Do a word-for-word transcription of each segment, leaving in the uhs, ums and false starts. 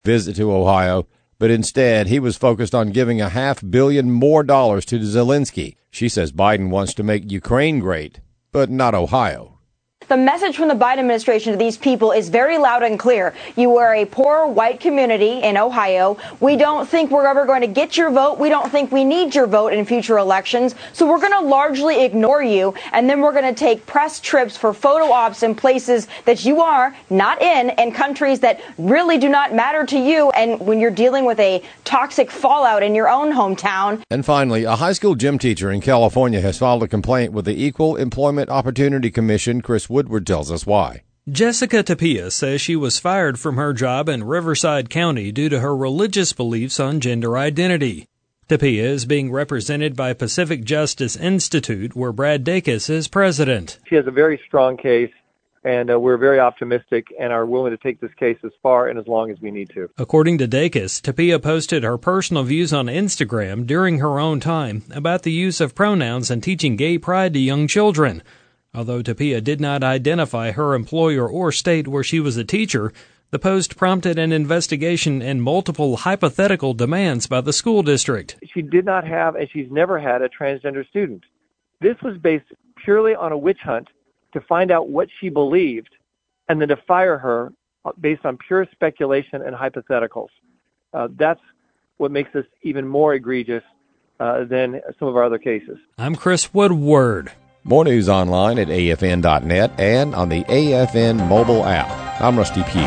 visit to Ohio, but instead he was focused on giving a half billion more dollars to Zelensky. She says Biden wants to make Ukraine great, but not Ohio. The message from the Biden administration to these people is very loud and clear. You are a poor white community in Ohio. We don't think we're ever going to get your vote. We don't think we need your vote in future elections. So we're going to largely ignore you. And then we're going to take press trips for photo ops in places that you are not in, and countries that really do not matter to you. And when you're dealing with a toxic fallout in your own hometown. And finally, a high school gym teacher in California has filed a complaint with the Equal Employment Opportunity Commission. Chris Woodward tells us why. Jessica Tapia says she was fired from her job in Riverside County due to her religious beliefs on gender identity. Tapia is being represented by Pacific Justice Institute, where Brad Dacus is president. She has a very strong case, and uh, we're very optimistic and are willing to take this case as far and as long as we need to. According to Dacus, Tapia posted her personal views on Instagram during her own time about the use of pronouns and teaching gay pride to young children. Although Tapia did not identify her employer or state where she was a teacher, the post prompted an investigation and multiple hypothetical demands by the school district. She did not have, and she's never had, a transgender student. This was based purely on a witch hunt to find out what she believed and then to fire her based on pure speculation and hypotheticals. Uh, that's what makes this even more egregious uh, than some of our other cases. I'm Chris Woodward. More news online at A F N dot net and on the A F N mobile app. I'm Rusty Pugh.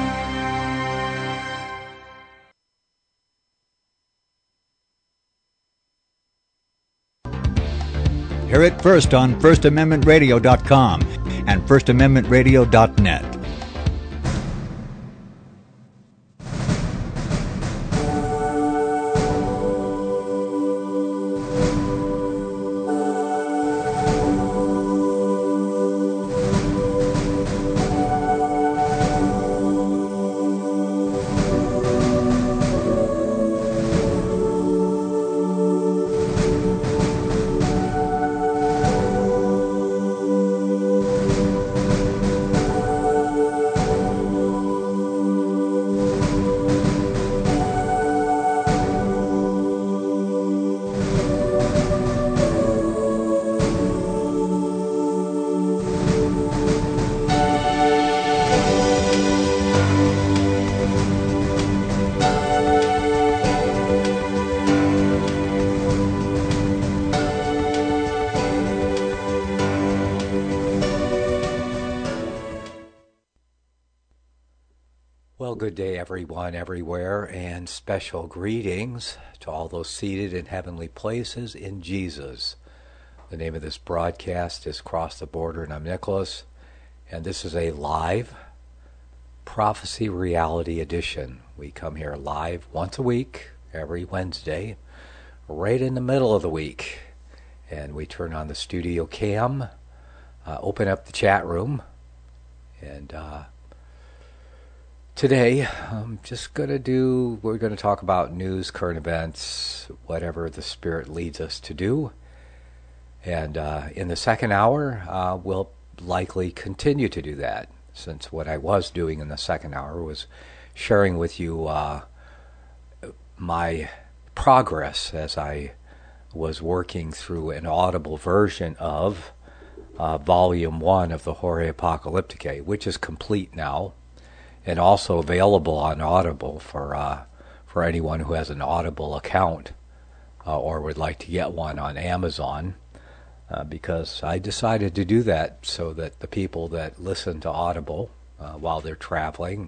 Hear it first on First Amendment Radio dot com and First Amendment Radio dot net. Well, good day, everyone, everywhere, and special greetings to all those seated in heavenly places in Jesus. The name of this broadcast is Cross the Border, and I'm Nicholas, and this is a live Prophecy Reality Edition. We come here live once a week, every Wednesday, right in the middle of the week, and we turn on the studio cam, uh, open up the chat room, and uh, today, I'm just going to do, we're going to talk about news, current events, whatever the Spirit leads us to do. And uh, in the second hour, uh, we'll likely continue to do that, since what I was doing in the second hour was sharing with you uh, my progress as I was working through an audible version of uh, Volume one of the Horae Apocalypticae, which is complete now, and also available on Audible for uh, for anyone who has an Audible account uh, or would like to get one on Amazon, uh, because I decided to do that so that the people that listen to Audible uh, while they're traveling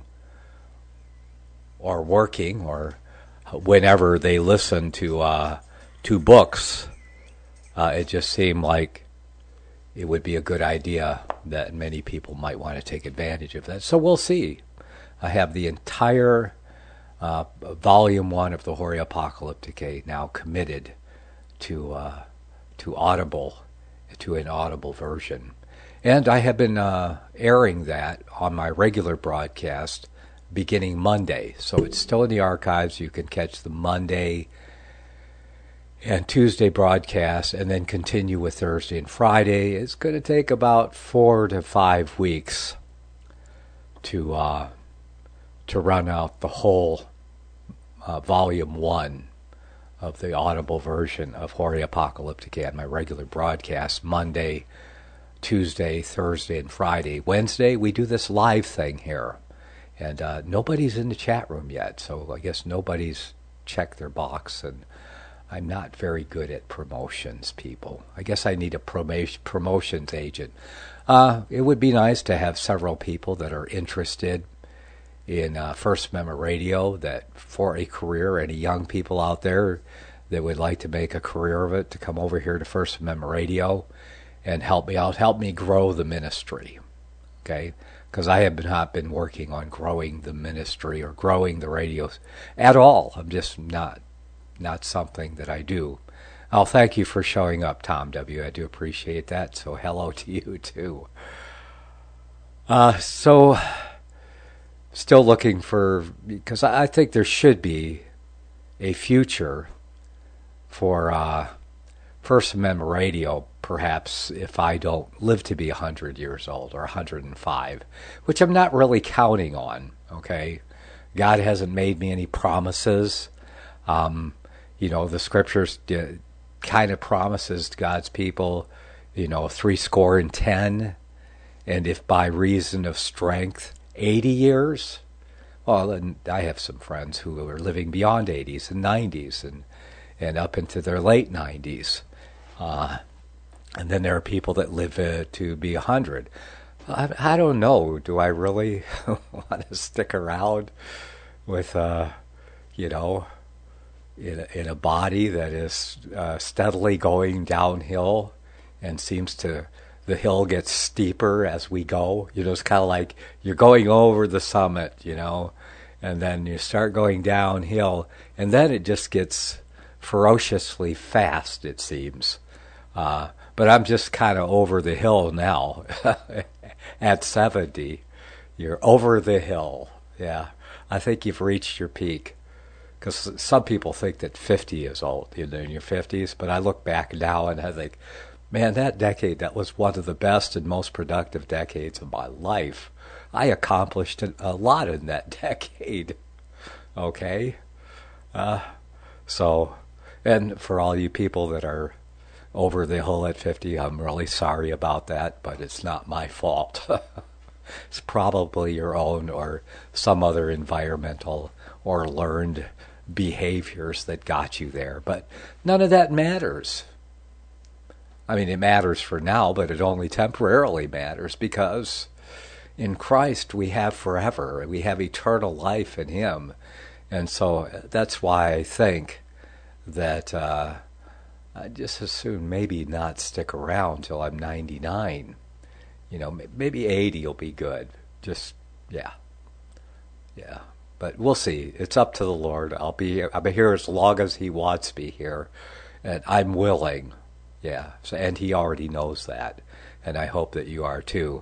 or working or whenever they listen to uh, to books, uh, it just seemed like it would be a good idea that many people might want to take advantage of that. So we'll see. I have the entire uh, Volume one of the Horae Apocalypticae now committed to uh, to Audible, to an Audible version. And I have been uh, airing that on my regular broadcast beginning Monday. So it's still in the archives. You can catch the Monday and Tuesday broadcast and then continue with Thursday and Friday. It's going to take about four to five weeks to... Uh, to run out the whole uh, volume one of the audible version of Hori Apocalyptica, my regular broadcast, Monday, Tuesday, Thursday, and Friday. Wednesday, we do this live thing here. And uh, nobody's in the chat room yet, so I guess nobody's checked their box. And I'm not very good at promotions, people. I guess I need a promo- promotions agent. Uh, it would be nice to have several people that are interested in uh, First Amendment Radio, that for a career, any young people out there that would like to make a career of it, to come over here to First Amendment Radio and help me out, help me grow the ministry, okay? Because I have not been working on growing the ministry or growing the radios at all. I'm just not not something that I do. Oh, thank you for showing up, Tom W. I do appreciate that. So hello to you, too. Uh, so, still looking for, because I think there should be a future for uh, First Amendment Radio, perhaps if I don't live to be one hundred years old or one hundred five, which I'm not really counting on, okay? God hasn't made me any promises. Um, you know, the scriptures d- kind of promises to God's people, you know, three score and ten, and if by reason of strength, eighty years. Well, and I have some friends who are living beyond eighties and nineties and, and up into their late nineties. Uh, and then there are people that live uh, to be one hundred. I, I don't know. Do I really want to stick around with, uh, you know, in a, in a body that is uh, steadily going downhill and seems to, the hill gets steeper as we go. You know, it's kind of like you're going over the summit, you know, and then you start going downhill, and then it just gets ferociously fast, it seems. Uh, but I'm just kind of over the hill now. At seventy, you're over the hill. Yeah, I think you've reached your peak. Because some people think that fifty is old, you know, in your fifties. But I look back now and I think, man, that decade, that was one of the best and most productive decades of my life. I accomplished a lot in that decade. Okay? Uh, so, and for all you people that are over the hill at fifty, I'm really sorry about that, but it's not my fault. It's probably your own or some other environmental or learned behaviors that got you there. But none of that matters. I mean, it matters for now, but it only temporarily matters because in Christ we have forever. We have eternal life in Him. And so that's why I think that uh, I just as soon maybe not stick around till I'm ninety-nine. You know, maybe eighty will be good. Just, yeah. Yeah. But we'll see. It's up to the Lord. I'll be I'll be here as long as He wants me here. And I'm willing. Yeah. So, and He already knows that. And I hope that you are too.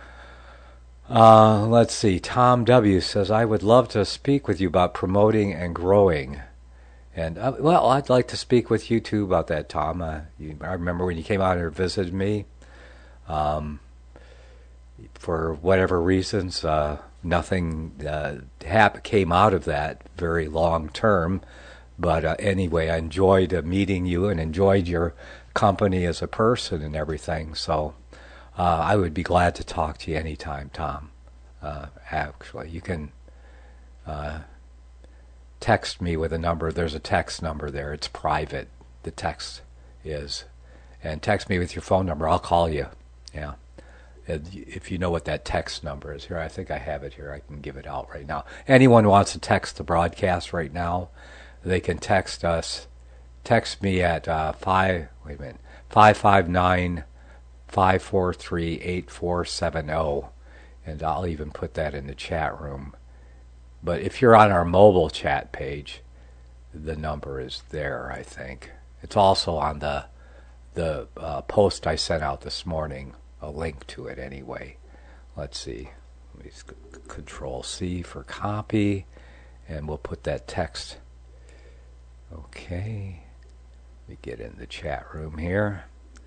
Uh, let's see. Tom W. says, I would love to speak with you about promoting and growing. And, uh, well, I'd like to speak with you too about that, Tom. Uh, you, I remember when you came out here and visited me. Um, for whatever reasons, uh, nothing uh, hap- came out of that very long term. But uh, anyway, I enjoyed uh, meeting you and enjoyed your company as a person and everything. So uh, I would be glad to talk to you anytime, Tom. Uh, actually, you can uh, text me with a number. There's a text number there. It's private, the text is. And text me with your phone number. I'll call you. Yeah. If you know what that text number is. Here, I think I have it here. I can give it out right now. Anyone wants to text the broadcast right now, they can text us. Text me at uh, five. Wait a minute. Five five nine five four three eight four seven zero, and I'll even put that in the chat room. But if you're on our mobile chat page, the number is there. I think it's also on the the uh, post I sent out this morning. A link to it anyway. Let's see. Let me Control C for copy, and we'll put that text. Okay. Let me get in the chat room here.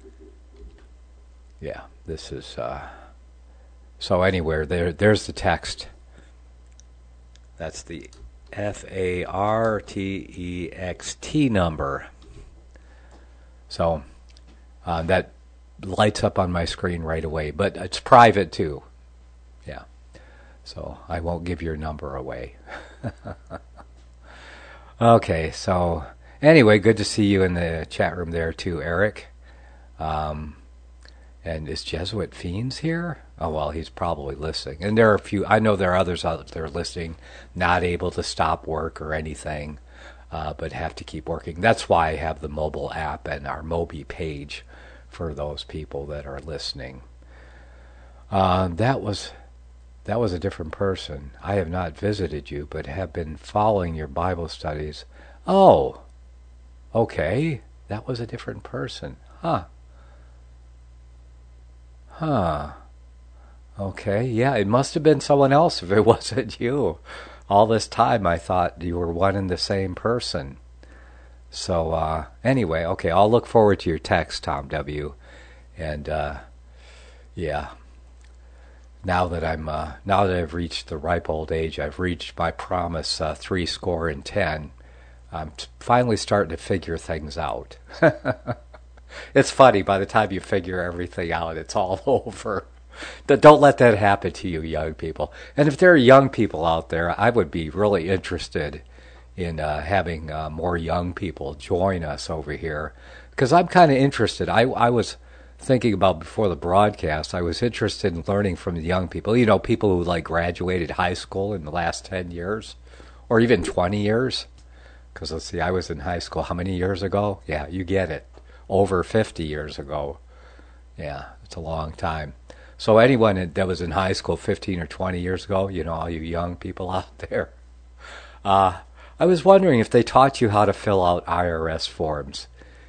Yeah, this is. Uh, so anywhere there, there's the text. That's the F A R T E X T number. So uh, that lights up on my screen right away, but it's private too. Yeah. So I won't give your number away. Okay, so anyway, good to see you in the chat room there too, Eric. Um, and is Jesuit Fiends here? Oh, well, he's probably listening. And there are a few, I know there are others out there listening, not able to stop work or anything, uh, but have to keep working. That's why I have the mobile app and our Mobi page for those people that are listening. Uh, that was that was a different person. I have not visited you, but have been following your Bible studies. Oh, okay. That was a different person. Huh. Huh. Okay, yeah, it must have been someone else if it wasn't you. All this time I thought you were one and the same person. So, uh, anyway, okay, I'll look forward to your text, Tom W. And, uh, yeah, now that I'm, uh, now that I've reached the ripe old age, I've reached my promise, uh, three score and ten, I'm t- finally starting to figure things out. It's funny, by the time you figure everything out, it's all over. Don't let that happen to you, young people. And if there are young people out there, I would be really interested in uh, having uh, more young people join us over here, because I'm kind of interested. I, I was thinking about before the broadcast, I was interested in learning from the young people, you know, people who like graduated high school in the last ten years, or even twenty years. Because let's see, I was in high school how many years ago? Yeah, you get it. Over fifty years ago. Yeah, it's a long time. So anyone that was in high school fifteen or twenty years ago, you know, all you young people out there, uh, I was wondering if they taught you how to fill out I R S forms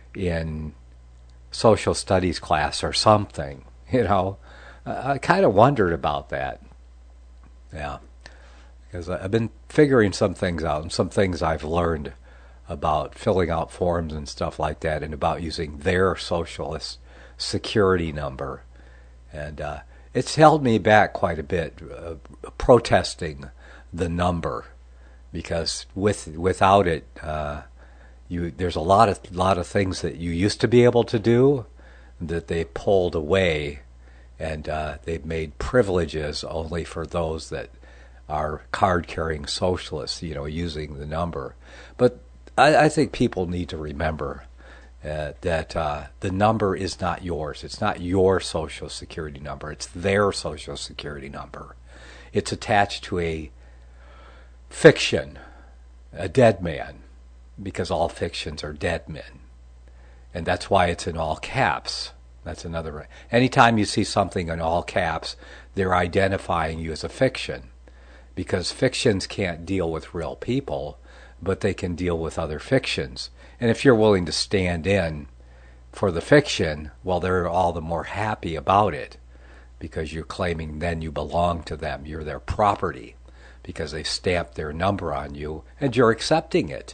in social studies class or something, you know. I kind of wondered about that. Yeah, because I've been figuring some things out, and some things I've learned about filling out forms and stuff like that, and about using their socialist security number. And uh, it's held me back quite a bit, uh, protesting the number, because with without it, uh, you there's a lot of lot of things that you used to be able to do that they pulled away, and uh, they've made privileges only for those that are card-carrying socialists, you know, using the number. But I, I think people need to remember Uh, that uh, the number is not yours. It's not your social security number. It's their social security number. It's attached to a fiction, a dead man, because all fictions are dead men. And that's why it's in all caps. That's another. Anytime you see something in all caps, they're identifying you as a fiction, because fictions can't deal with real people, but they can deal with other fictions. And if you're willing to stand in for the fiction, well, they're all the more happy about it, because you're claiming then you belong to them. You're their property, because they stamped their number on you, and you're accepting it.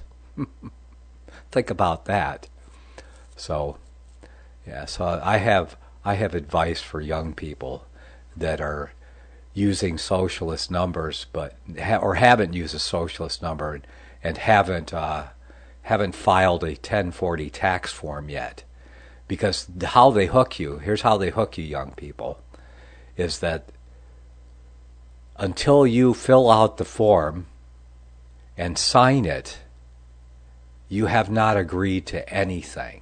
Think about that. So, yeah, so I have I have advice for young people that are using socialist numbers, but ha- or haven't used a socialist number and haven't uh, haven't filed a ten forty tax form yet. Because how they hook you, here's how they hook you, young people, is that until you fill out the form and sign it, you have not agreed to anything.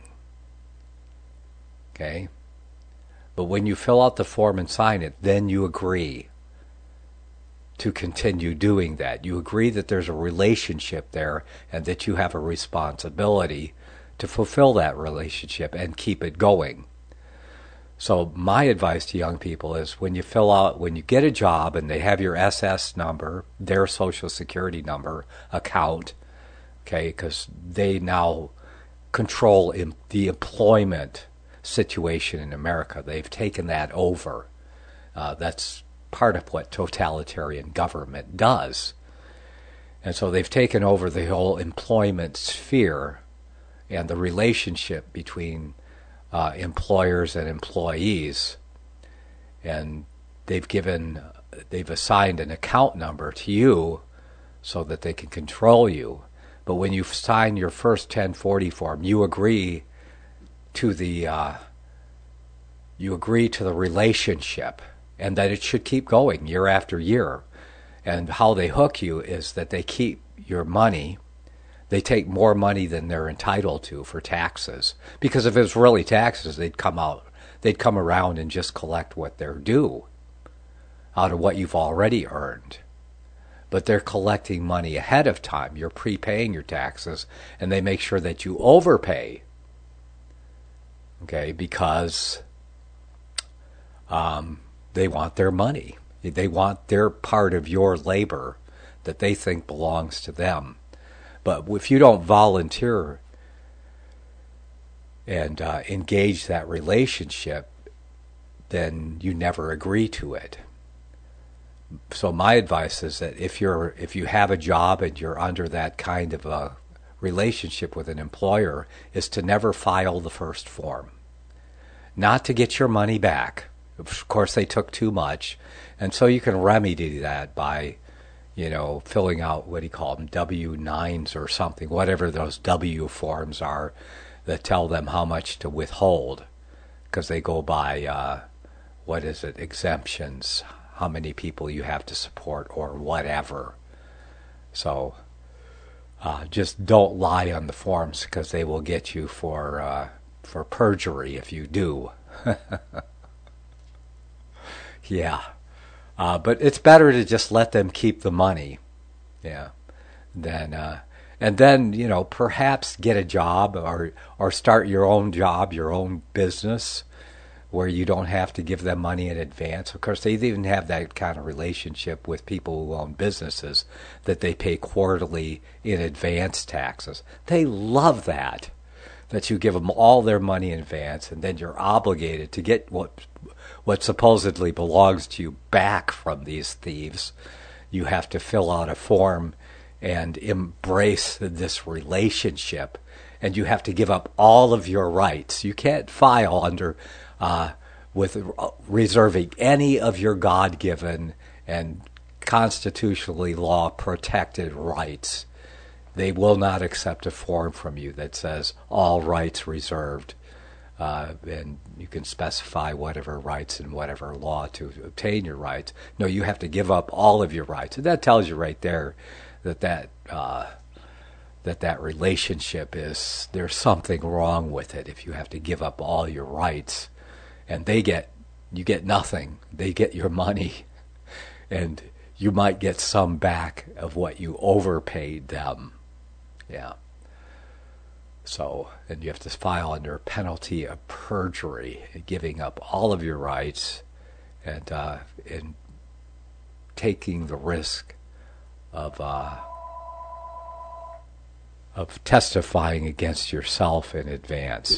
Okay? But when you fill out the form and sign it, then you agree to continue doing that. You agree that there's a relationship there and that you have a responsibility to fulfill that relationship and keep it going. So my advice to young people is when you fill out, when you get a job and they have your S S number, their social security number, account, okay, because they now control in the employment situation in America. They've taken that over. Uh, that's part of what totalitarian government does. And so they've taken over the whole employment sphere and the relationship between uh, employers and employees. And they've given, they've assigned an account number to you so that they can control you. But when you sign your first ten forty form, you agree to the uh, you agree to the relationship, and that it should keep going year after year. And how they hook you is that they keep your money. They take more money than they're entitled to for taxes. Because if it was really taxes, they'd come out, they'd come around and just collect what they're due out of what you've already earned. But they're collecting money ahead of time. You're prepaying your taxes, and they make sure that you overpay. Okay, because um, they want their money. They want their part of your labor that they think belongs to them. But if you don't volunteer and uh, engage that relationship, then you never agree to it. So my advice is that if you're if you have a job and you're under that kind of a relationship with an employer, is to never file the first form. Not to get your money back. Of course, they took too much, and so you can remedy that by, you know, filling out, what do you call them, W nines or something, whatever those W forms are that tell them how much to withhold, because they go by, uh, what is it, exemptions, how many people you have to support or whatever. So uh, just don't lie on the forms, because they will get you for uh, for perjury if you do. Yeah. Uh, but it's better to just let them keep the money. Yeah. Then, uh, and then, you know, perhaps get a job or, or start your own job, your own business, where you don't have to give them money in advance. Of course, they even have that kind of relationship with people who own businesses, that they pay quarterly in advance taxes. They love that, that you give them all their money in advance, and then you're obligated to get what what supposedly belongs to you back from these thieves. You have to fill out a form and embrace this relationship, and you have to give up all of your rights. You can't file under uh, with reserving any of your God-given and constitutionally law-protected rights. They will not accept a form from you that says all rights reserved. Uh, and you can specify whatever rights and whatever law to obtain your rights. No, you have to give up all of your rights. And that tells you right there that that, uh, that that relationship is, there's something wrong with it if you have to give up all your rights. And they get, you get nothing. They get your money. And you might get some back of what you overpaid them. Yeah. So, and you have to file under penalty of perjury, giving up all of your rights, and uh, and taking the risk of uh, of testifying against yourself in advance.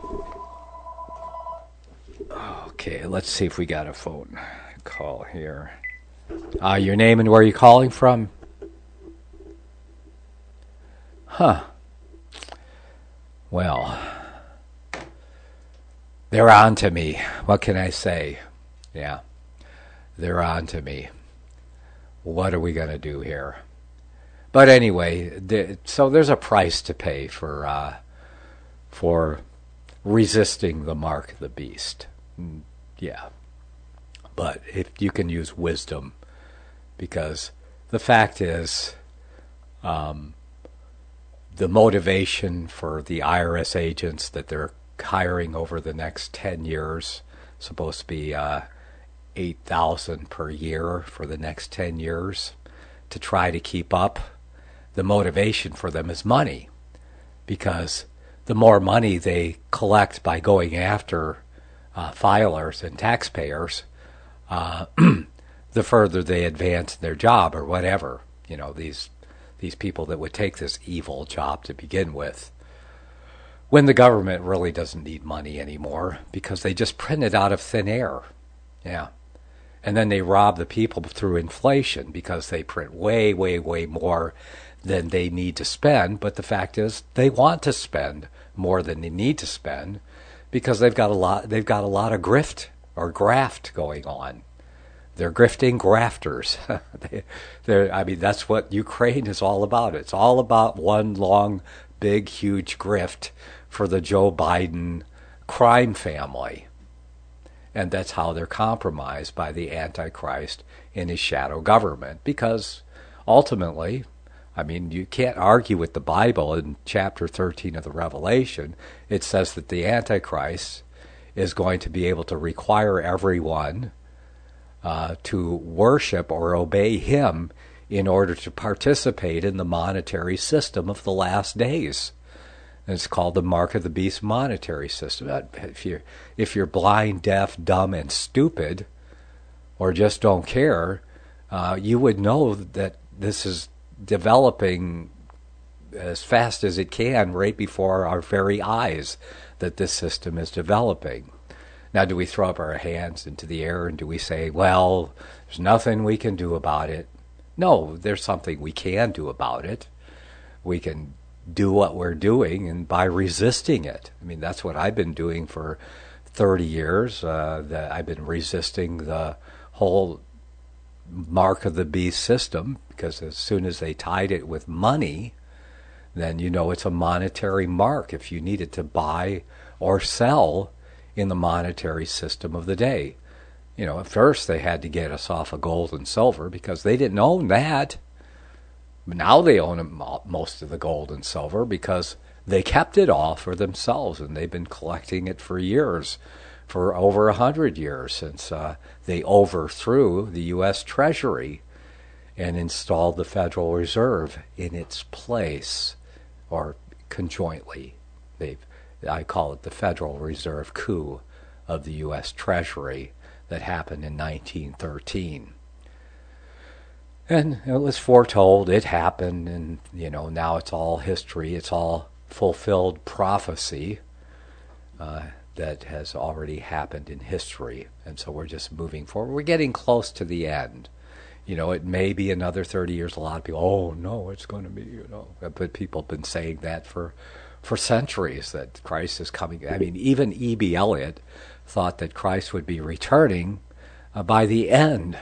Okay, let's see if we got a phone call here. Uh, your name and where you're calling from? Huh. Well, they're on to me. What can I say? Yeah, they're on to me. What are we going to do here? But anyway, th- so there's a price to pay for uh, for resisting the mark of the beast. Yeah. But if you can use wisdom, because the fact is, um, the motivation for the I R S agents that they're hiring over the next ten years, supposed to be uh, eight thousand per year for the next ten years, to try to keep up. The motivation for them is money, because the more money they collect by going after uh, filers and taxpayers, uh, the further they advance in their job or whatever. You know, these these people that would take this evil job to begin with, when the government really doesn't need money anymore, because they just print it out of thin air. Yeah. And then they rob the people through inflation, because they print way, way, way more than they need to spend. But the fact is, they want to spend more than they need to spend, because they've got a lot they've got a lot of grift or graft going on. they're grifting grafters. they, they're, I mean, that's what Ukraine is all about. It's all about one long, big, huge grift for the Joe Biden crime family. And that's how they're compromised by the Antichrist in his shadow government. Because ultimately, I mean, you can't argue with the Bible. In chapter thirteen of the Revelation, it says that the Antichrist is going to be able to require everyone uh, to worship or obey him in order to participate in the monetary system of the last days. And it's called the Mark of the Beast monetary system. If you're, if you're blind, deaf, dumb, and stupid, or just don't care, uh, you would know that this is developing as fast as it can right before our very eyes, that this system is developing. Now, do we throw up our hands into the air and do we say, well, there's nothing we can do about it? No, there's something we can do about it. We can do what we're doing, and by resisting it. I mean, that's what I've been doing for thirty years. Uh, that I've been resisting the whole Mark of the Beast system, because as soon as they tied it with money, then you know it's a monetary mark if you needed to buy or sell in the monetary system of the day. You know, at first they had to get us off of gold and silver because they didn't own that. Now they own most of the gold and silver because they kept it all for themselves, and they've been collecting it for years, for over a hundred years, since uh, they overthrew the U S Treasury and installed the Federal Reserve in its place, or conjointly. They've, I call it the Federal Reserve coup of the U S Treasury that happened in nineteen thirteen. And it was foretold, it happened, and, you know, now it's all history, it's all fulfilled prophecy uh, that has already happened in history. And so we're just moving forward. We're getting close to the end. You know, it may be another thirty years. A lot of people, oh, no, it's going to be, you know. But people have been saying that for, for centuries, that Christ is coming. I mean, even E B. Elliott thought that Christ would be returning uh, by the end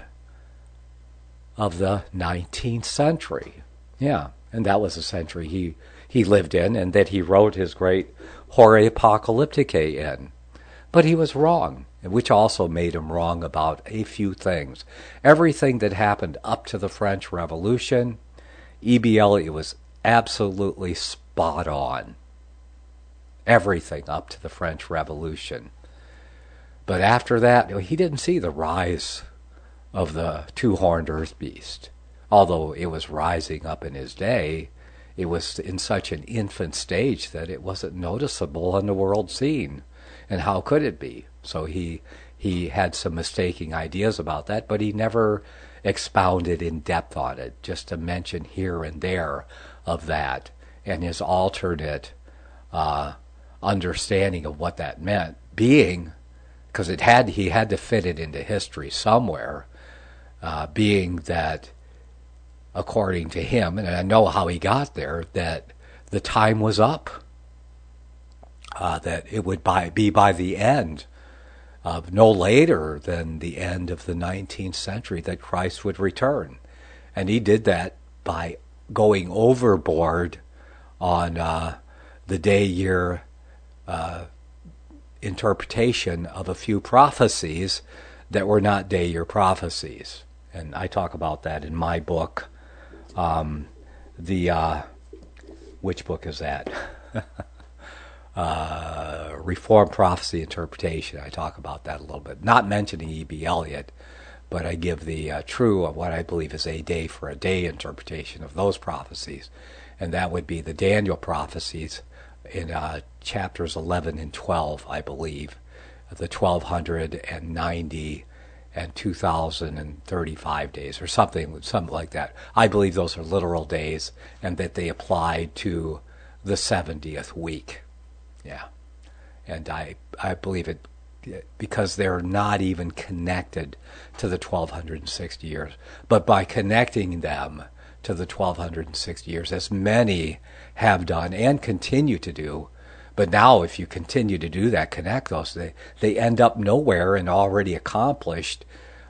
of the nineteenth century. Yeah, and that was the century he, he lived in, and that he wrote his great Horae Apocalypticae in. But he was wrong, which also made him wrong about a few things. Everything that happened up to the French Revolution, E B. Elliott was absolutely spot on. Everything up to the French Revolution. But after that, he didn't see the rise of the two-horned earth beast. Although it was rising up in his day, it was in such an infant stage that it wasn't noticeable on the world scene. And how could it be? So he he had some mistaking ideas about that, but he never expounded in depth on it, just to mention here and there of that, and his alternate uh, understanding of what that meant, being, because it had he had to fit it into history somewhere, uh, being that, according to him, and I know how he got there, that the time was up. Uh, that it would by, be by the end of no later than the end of the nineteenth century that Christ would return. And he did that by going overboard on uh, the day-year uh, interpretation of a few prophecies that were not day-year prophecies. And I talk about that in my book. Um, the uh, which book is that? Uh, Reformed Prophecy Interpretation. I talk about that a little bit. Not mentioning E B. Elliott, but I give the uh, true, what I believe is a day for a day interpretation of those prophecies. And that would be the Daniel prophecies in uh, chapters eleven and twelve, I believe. The twelve ninety and two thousand thirty-five days, or something, something like that. I believe those are literal days, and that they apply to the seventieth week. Yeah, and I I believe it because they're not even connected to the twelve sixty years. But by connecting them to the twelve sixty years, as many have done and continue to do, but now if you continue to do that, connect those, they, they end up nowhere and already accomplished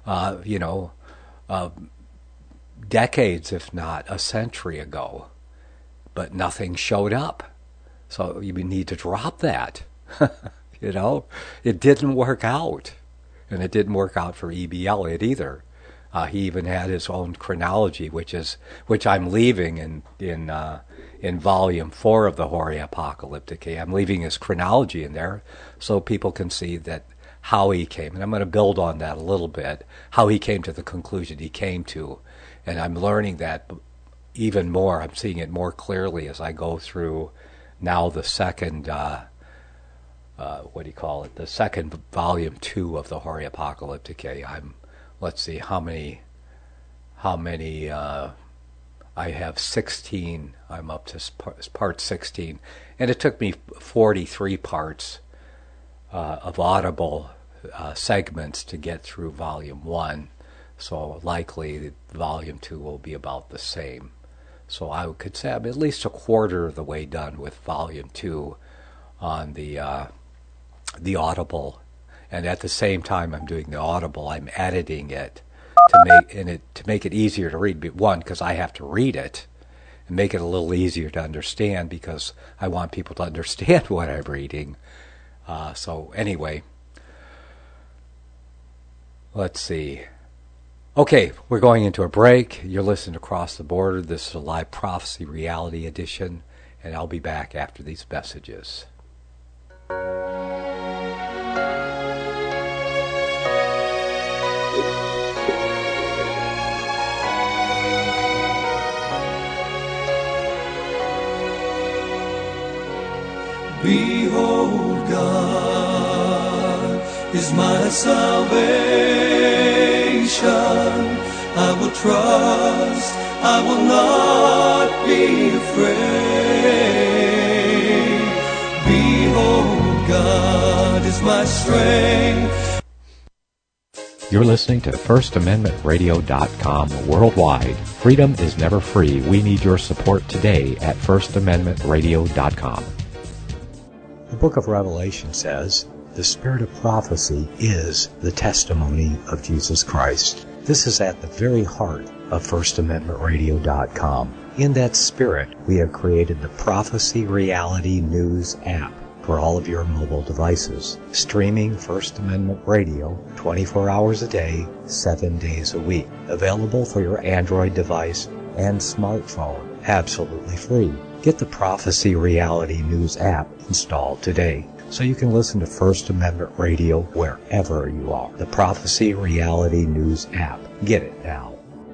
uh, you know, uh, decades, if not a century ago, but nothing showed up. So you need to drop that. You know, it didn't work out, and it didn't work out for E B Elliott either. Uh, he even had his own chronology, which is which I'm leaving in in uh, in volume four of the Horia Apocalyptica. I'm leaving his chronology in there so people can see that how he came, and I'm going to build on that a little bit. How he came to the conclusion he came to, and I'm learning that even more. I'm seeing it more clearly as I go through now the second. Uh, Uh, what do you call it? The second volume two of the Horia Apocalyptica. I'm, let's see, how many, how many, uh, I have sixteen. I'm up to part sixteen. And it took me forty-three parts uh, of audible uh, segments to get through volume one. So likely volume two will be about the same. So I could say I'm at least a quarter of the way done with volume two on the, uh, the audible, and at the same time I'm doing the audible, I'm editing it to make in it to make it easier to read. One, because I have to read it, and make it a little easier to understand, because I want people to understand what I'm reading. Uh, so anyway, let's see. Okay, we're going into a break. You're listening to Across the Border. This is a live prophecy reality edition, and I'll be back after these messages. Behold, God is my salvation. I will trust, I will not be afraid. Behold, God is my strength. You're listening to First Amendment Radio dot com worldwide. Freedom is never free. We need your support today at First Amendment Radio dot com. The book of Revelation says, the spirit of prophecy is the testimony of Jesus Christ. This is at the very heart of First Amendment Radio dot com. In that spirit, we have created the Prophecy Reality News app for all of your mobile devices, streaming First Amendment Radio twenty-four hours a day, seven days a week. Available for your Android device and smartphone, absolutely free. Get the Prophecy Reality News app installed today so you can listen to First Amendment Radio wherever you are. The Prophecy Reality News app. Get it now.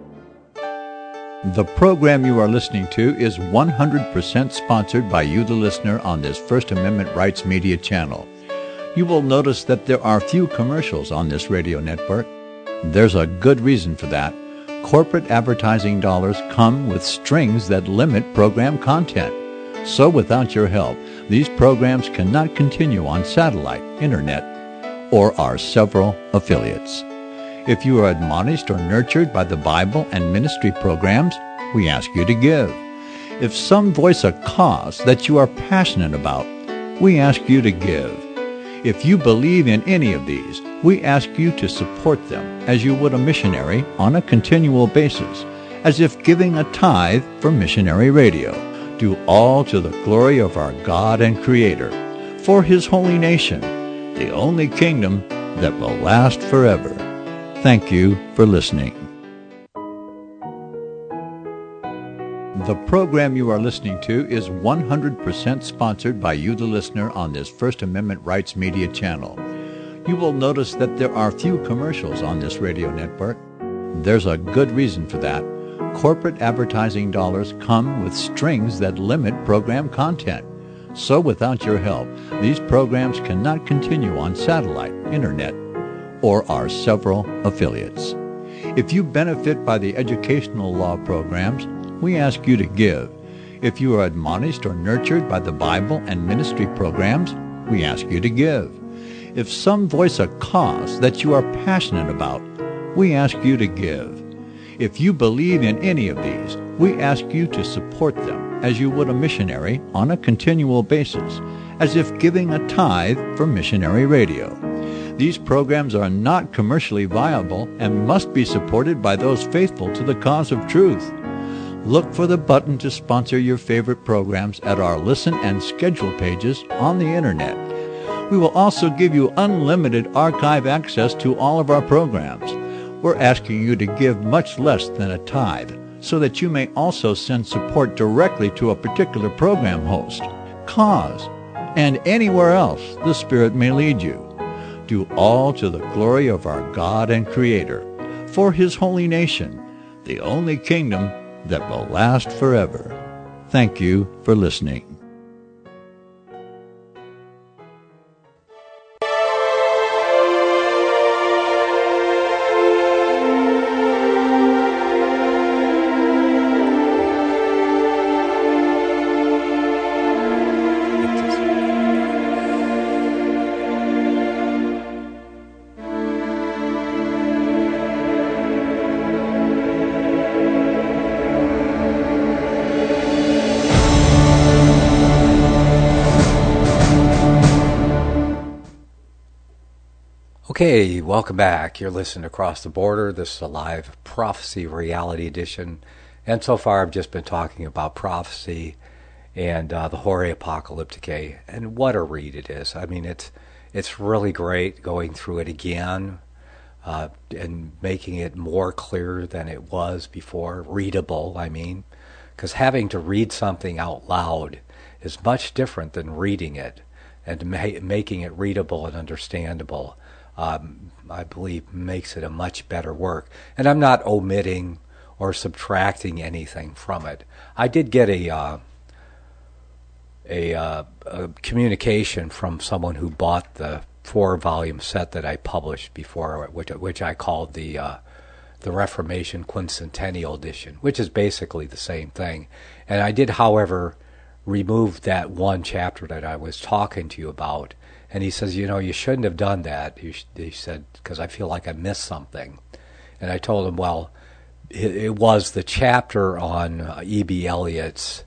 The program you are listening to is one hundred percent sponsored by you, the listener, on this First Amendment Rights Media channel. You will notice that there are few commercials on this radio network. There's a good reason for that. Corporate advertising dollars come with strings that limit program content. So without your help, these programs cannot continue on satellite, internet, or our several affiliates. If you are admonished or nurtured by the Bible and ministry programs, we ask you to give. If some voice a cause that you are passionate about, we ask you to give. If you believe in any of these, we ask you to support them as you would a missionary on a continual basis, as if giving a tithe for missionary radio. Do all to the glory of our God and Creator, for His holy nation, the only kingdom that will last forever. Thank you for listening. The program you are listening to is one hundred percent sponsored by you, the listener, on this First Amendment Rights Media channel. You will notice that there are few commercials on this radio network. There's a good reason for that. Corporate advertising dollars come with strings that limit program content. So without your help, these programs cannot continue on satellite, internet, or our several affiliates. If you benefit by the educational law programs, we ask you to give. If you are admonished or nurtured by the Bible and ministry programs, we ask you to give. If some voice a cause that you are passionate about, we ask you to give. If you believe in any of these, we ask you to support them as you would a missionary on a continual basis, as if giving a tithe for missionary radio. These programs are not commercially viable and must be supported by those faithful to the cause of truth. Look for the button to sponsor your favorite programs at our listen and schedule pages on the Internet. We will also give you unlimited archive access to all of our programs. We're asking you to give much less than a tithe, so that you may also send support directly to a particular program host, cause, and anywhere else the Spirit may lead you. Do all to the glory of our God and Creator, for His holy nation, the only kingdom that will last forever. Thank you for listening. Okay, welcome back. You're listening to Across the Border. This is a live prophecy reality edition. And so far I've just been talking about prophecy and uh, the Hore Apocalypticae, and what a read it is. I mean, it's it's really great going through it again uh, and making it more clear than it was before, readable, I mean, because having to read something out loud is much different than reading it, and ma- making it readable and understandable. Um, I believe makes it a much better work. And I'm not omitting or subtracting anything from it. I did get a uh, a, uh, a communication from someone who bought the four-volume set that I published before, which, which I called the uh, the Reformation Quincentennial Edition, which is basically the same thing. And I did, however, remove that one chapter that I was talking to you about. And he says, you know, you shouldn't have done that. He, he said, because I feel like I missed something. And I told him, well, it, it was the chapter on uh, E B. Elliott's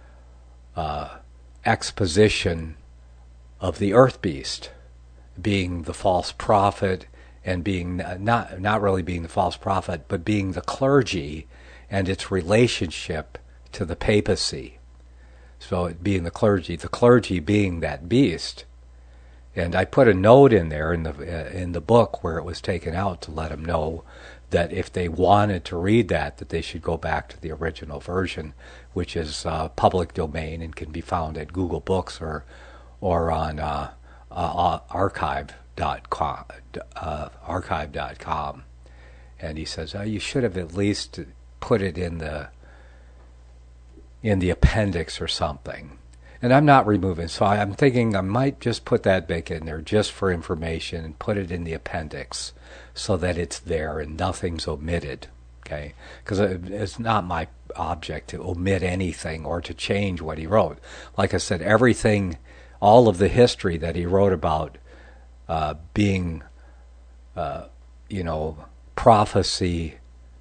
uh, exposition of the earth beast being the false prophet, and being not not really being the false prophet, but being the clergy and its relationship to the papacy. So it being the clergy, the clergy being that beast. And I put a note in there in the uh, in the book where it was taken out to let them know that if they wanted to read that, that they should go back to the original version, which is uh, public domain and can be found at Google Books or or on uh, uh, archive dot com. Uh, archive dot com. And he says, oh, you should have at least put it in the in the appendix or something. And I'm not removing, so I'm thinking I might just put that back in there just for information and put it in the appendix so that it's there and nothing's omitted, okay? Because it's not my object to omit anything or to change what he wrote. Like I said, everything, all of the history that he wrote about uh, being, uh, you know, prophecy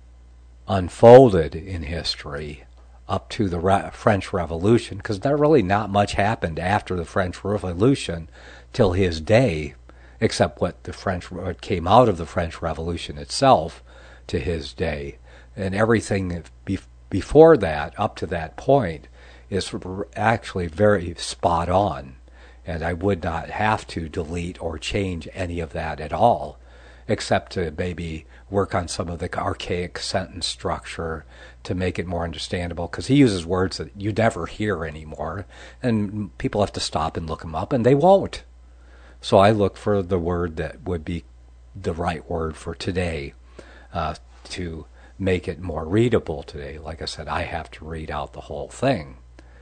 unfolded in history up to the Re- French Revolution, because there really not much happened after the French Revolution till his day, except what the French what came out of the French Revolution itself to his day. And everything be- before that, up to that point, is actually very spot on. And I would not have to delete or change any of that at all, except to maybe work on some of the archaic sentence structure to make it more understandable, because he uses words that you never hear anymore, and people have to stop and look them up, and they won't. So I look for the word that would be the right word for today uh, to make it more readable today. Like I said, I have to read out the whole thing.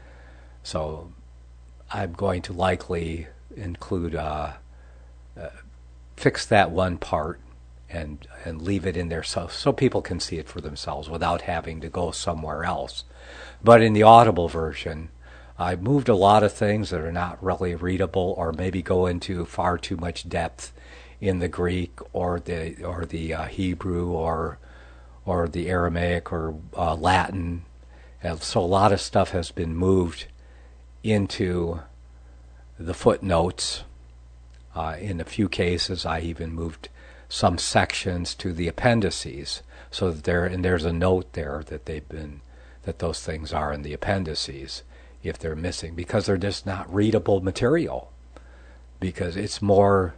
So I'm going to likely include, uh, uh, fix that one part and and leave it in there so so people can see it for themselves without having to go somewhere else. But in the Audible version, I moved a lot of things that are not really readable, or maybe go into far too much depth in the Greek or the or the uh, Hebrew or or the Aramaic or uh, Latin. And so a lot of stuff has been moved into the footnotes Uh, in a few cases, I even moved some sections to the appendices, so that there and there's a note there that they've been that those things are in the appendices if they're missing, because they're just not readable material, because it's more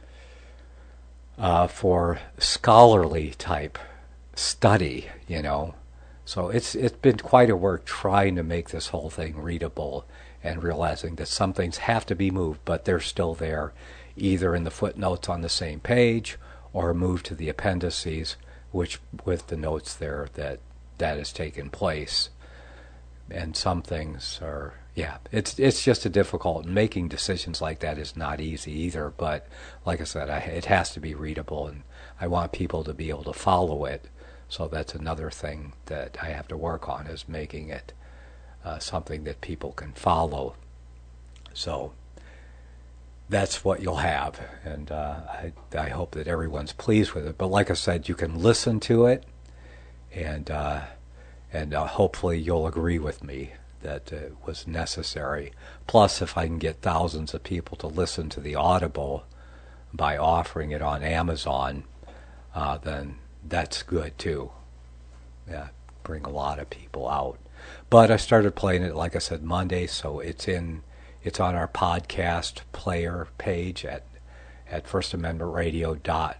uh, for scholarly type study, you know. So it's it's been quite a work trying to make this whole thing readable and realizing that some things have to be moved, but they're still there, either in the footnotes on the same page or moved to the appendices, which with the notes there that that has taken place. And some things are, yeah, it's it's just a difficult, making decisions like that is not easy either, but like I said, I, it has to be readable, and I want people to be able to follow it. So that's another thing that I have to work on, is making it uh, something that people can follow. So that's what you'll have, and uh, I, I hope that everyone's pleased with it. But like I said, you can listen to it, and uh, and uh, hopefully you'll agree with me that it was necessary. Plus, if I can get thousands of people to listen to the Audible by offering it on Amazon, uh, then that's good too. Yeah, bring a lot of people out. But I started playing it, like I said, Monday, so it's in it's on our podcast player page at at first amendment radio dot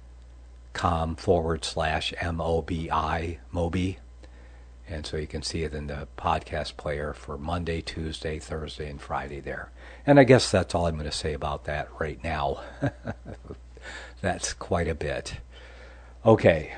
com forward slash M O B I, Moby. And so you can see it in the podcast player for Monday, Tuesday, Thursday, and Friday there. And I guess that's all I'm going to say about that right now. That's quite a bit. Okay.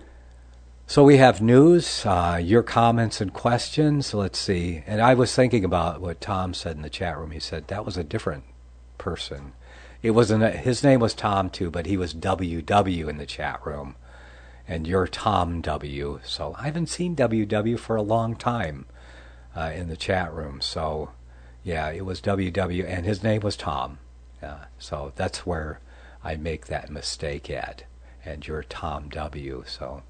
So we have news, uh, your comments and questions. Let's see. And I was thinking about what Tom said in the chat room. He said that was a different person. It wasn't. A, his name was Tom too, but he was W W in the chat room. And you're Tom W. So I haven't seen W W for a long time uh, in the chat room. So yeah, it was W W, and his name was Tom. Uh, so that's where I make that mistake at. And you're Tom W. So.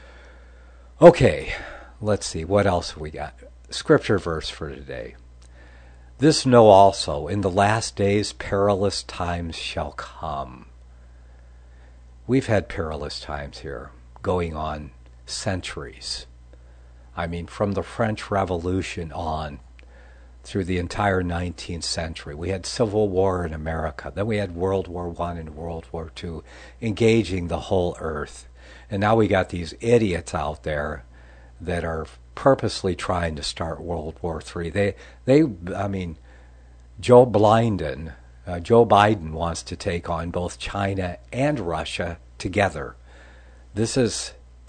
Okay, let's see, what else have we got? Scripture verse for today. This know also, in the last days perilous times shall come. We've had perilous times here, going on centuries. I mean, from the French Revolution on, through the entire nineteenth century. We had Civil War in America. Then we had World War One and World War Two, engaging the whole earth. And now we got these idiots out there that are purposely trying to start World War Three. They, they, I mean, Joe Biden, uh, Joe Biden wants to take on both China and Russia together. This is,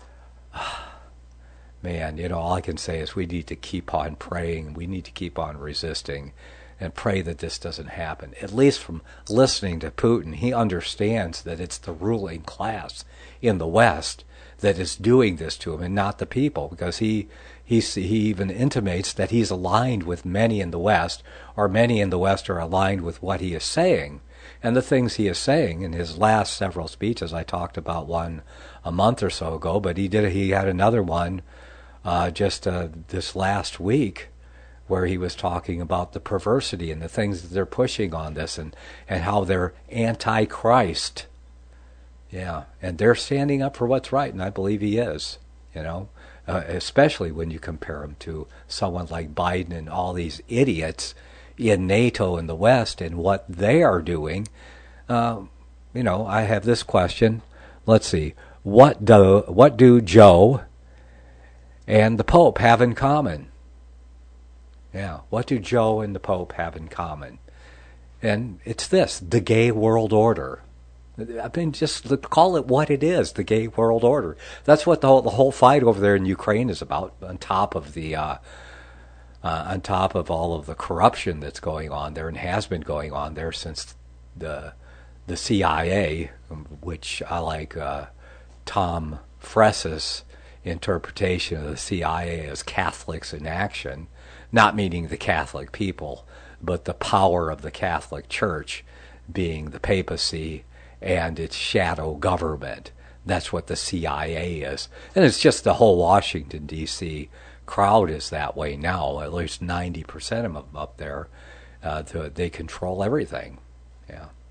man, you know, all I can say is we need to keep on praying. We need to keep on resisting and pray that this doesn't happen. At least from listening to Putin, he understands that it's the ruling class in the West that is doing this to him and not the people, because he he he even intimates that he's aligned with many in the West, or many in the West are aligned with what he is saying. And the things he is saying in his last several speeches, I talked about one a month or so ago, but he did he had another one uh, just uh, this last week, where he was talking about the perversity and the things that they're pushing on this, and, and how they're anti-Christ. Yeah, and they're standing up for what's right, and I believe he is, you know, uh, especially when you compare him to someone like Biden and all these idiots in NATO and the West and what they are doing. Uh, you know, I have this question. Let's see. What do, what do Joe and the Pope have in common? Yeah, what do Joe and the Pope have in common? And it's this, the gay world order. I mean, just call it what it is, the gay world order. That's what the whole, the whole fight over there in Ukraine is about, on top of the, uh, uh, on top of all of the corruption that's going on there and has been going on there since the the C I A, which I like uh, Tom Fress's interpretation of the C I A as Catholics in action. Not meaning the Catholic people, but the power of the Catholic Church being the papacy and its shadow government. That's what the C I A is. And it's just the whole Washington, D C crowd is that way now. At least ninety percent of them up there, uh, they control everything. Yeah.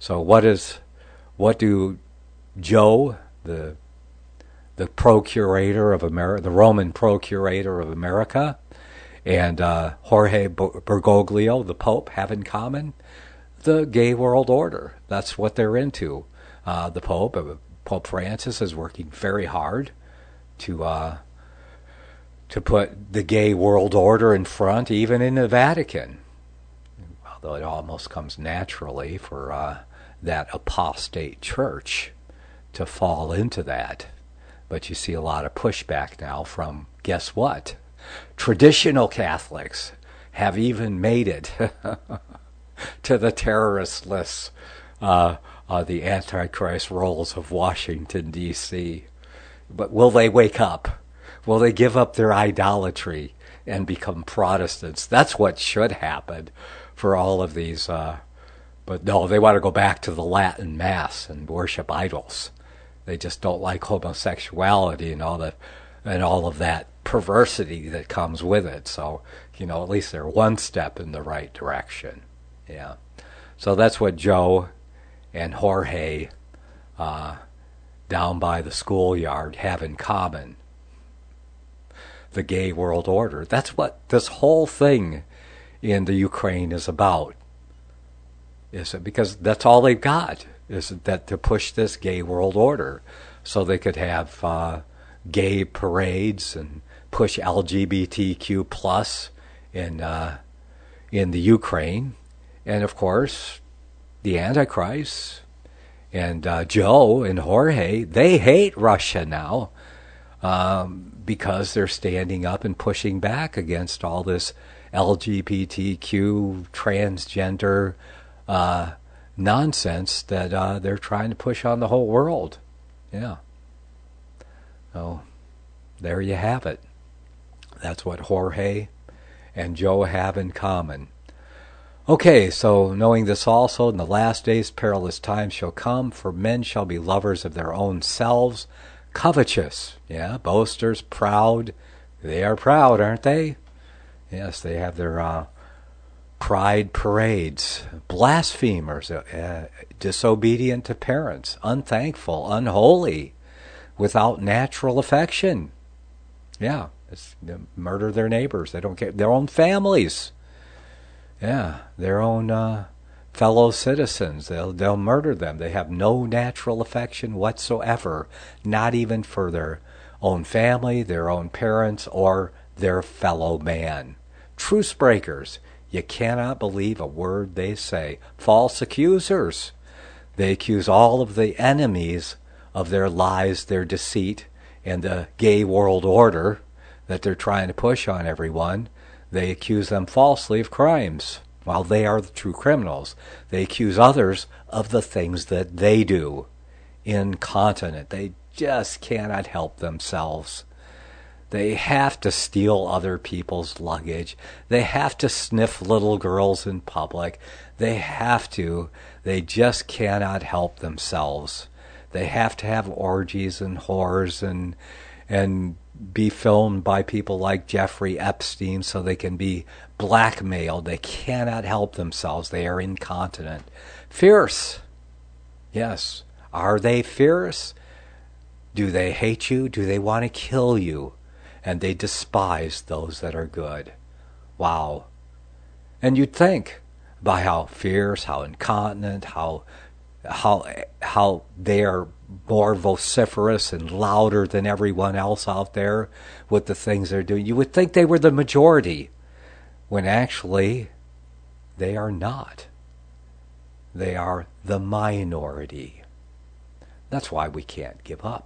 So what is, what do Joe, the the procurator of America, the Roman procurator of America, and uh, Jorge Bergoglio, the Pope, have in common? The gay world order. That's what they're into. Uh, the Pope, uh, Pope Francis, is working very hard to uh, to put the gay world order in front, even in the Vatican. Although it almost comes naturally for uh, that apostate church to fall into that. But you see a lot of pushback now from, guess what? Traditional Catholics have even made it to the terrorist lists, uh, uh, the Antichrist rolls of Washington, D C But will they wake up? Will they give up their idolatry and become Protestants? That's what should happen for all of these. Uh, but no, they want to go back to the Latin Mass and worship idols. They just don't like homosexuality and all the and all of that perversity that comes with it. So, you know, at least they're one step in the right direction. Yeah. So that's what Joe and Jorge uh, down by the schoolyard have in common. The gay world order. That's what this whole thing in the Ukraine is about. Is it because that's all they've got, is that to push this gay world order so they could have uh, gay parades and push L G B T Q plus in uh, in the Ukraine. And of course, the Antichrist and uh, Joe and Jorge, they hate Russia now um, because they're standing up and pushing back against all this L G B T Q transgender uh, nonsense that uh, they're trying to push on the whole world. Yeah. So there you have it. That's what Jorge and Joe have in common. Okay, so knowing this also, in the last days perilous times shall come, for men shall be lovers of their own selves, covetous, yeah, boasters, proud. They are proud, aren't they? Yes, they have their uh, pride parades, blasphemers, uh, disobedient to parents, unthankful, unholy, without natural affection. Yeah, it's, they murder their neighbors. They don't care, their own families. Yeah, their own uh, fellow citizens. They'll they'll murder them. They have no natural affection whatsoever, not even for their own family, their own parents, or their fellow man. Truce breakers. You cannot believe a word they say. False accusers. They accuse all of the enemies of their lies, their deceit, and the gay world order that they're trying to push on everyone. They accuse them falsely of crimes, while they are the true criminals. They accuse others of the things that they do. Incontinent. They just cannot help themselves. They have to steal other people's luggage. They have to sniff little girls in public. They have to. They just cannot help themselves. They have to have orgies and whores and and be filmed by people like Jeffrey Epstein so they can be blackmailed. They cannot help themselves. They are incontinent. Fierce. Yes. Are they fierce? Do they hate you? Do they want to kill you? And they despise those that are good. Wow. And you'd think by how fierce, how incontinent, how how how they are more vociferous and louder than everyone else out there with the things they're doing. You would think they were the majority, when actually they are not. They are the minority. That's why we can't give up.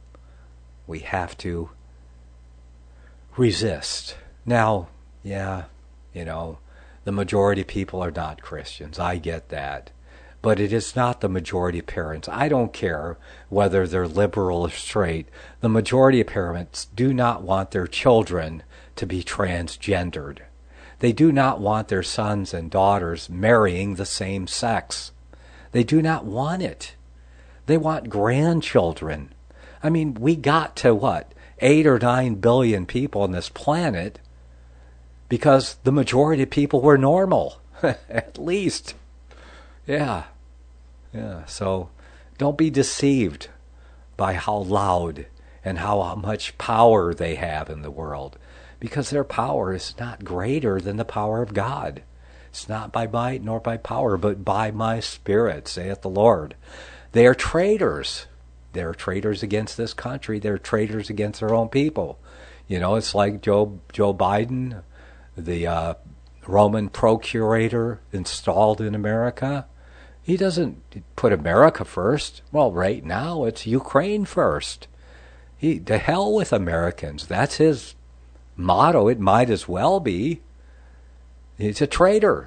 We have to resist. Now, yeah, you know, the majority of people are not Christians. I get that. But it is not the majority of parents. I don't care whether they're liberal or straight. The majority of parents do not want their children to be transgendered. They do not want their sons and daughters marrying the same sex. They do not want it. They want grandchildren. I mean, we got to what? Eight or nine billion people on this planet because the majority of people were normal, at least. Yeah. Yeah, so don't be deceived by how loud and how much power they have in the world, because their power is not greater than the power of God. It's not by might nor by power, but by my Spirit, saith the Lord. They are traitors. They're traitors against this country. They're traitors against their own people. You know, it's like Joe, Joe Biden, the uh, Roman procurator installed in America. He doesn't put America first. Well, right now it's Ukraine first. He, to hell with Americans. That's his motto. It might as well be. He's a traitor.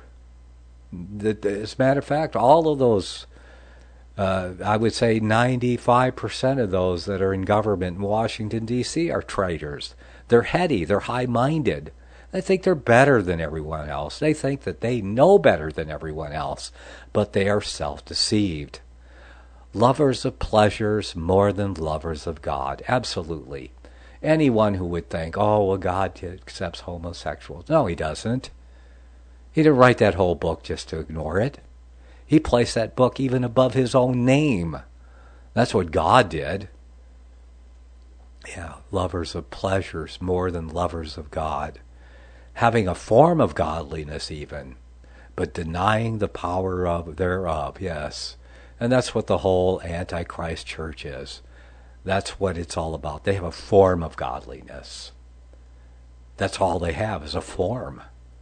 As a matter of fact, all of those, uh, I would say ninety-five percent of those that are in government in Washington, D C are traitors. They're heady. They're high-minded. They think they're better than everyone else. They think that they know better than everyone else, but they are self-deceived. Lovers of pleasures more than lovers of God. Absolutely. Anyone who would think, oh, well, God accepts homosexuals. No, he doesn't. He didn't write that whole book just to ignore it. He placed that book even above his own name. That's what God did. Yeah, lovers of pleasures more than lovers of God. Having a form of godliness even, but denying the power of thereof, yes. And that's what the whole Antichrist church is. That's what it's all about. They have a form of godliness. That's all they have is a form.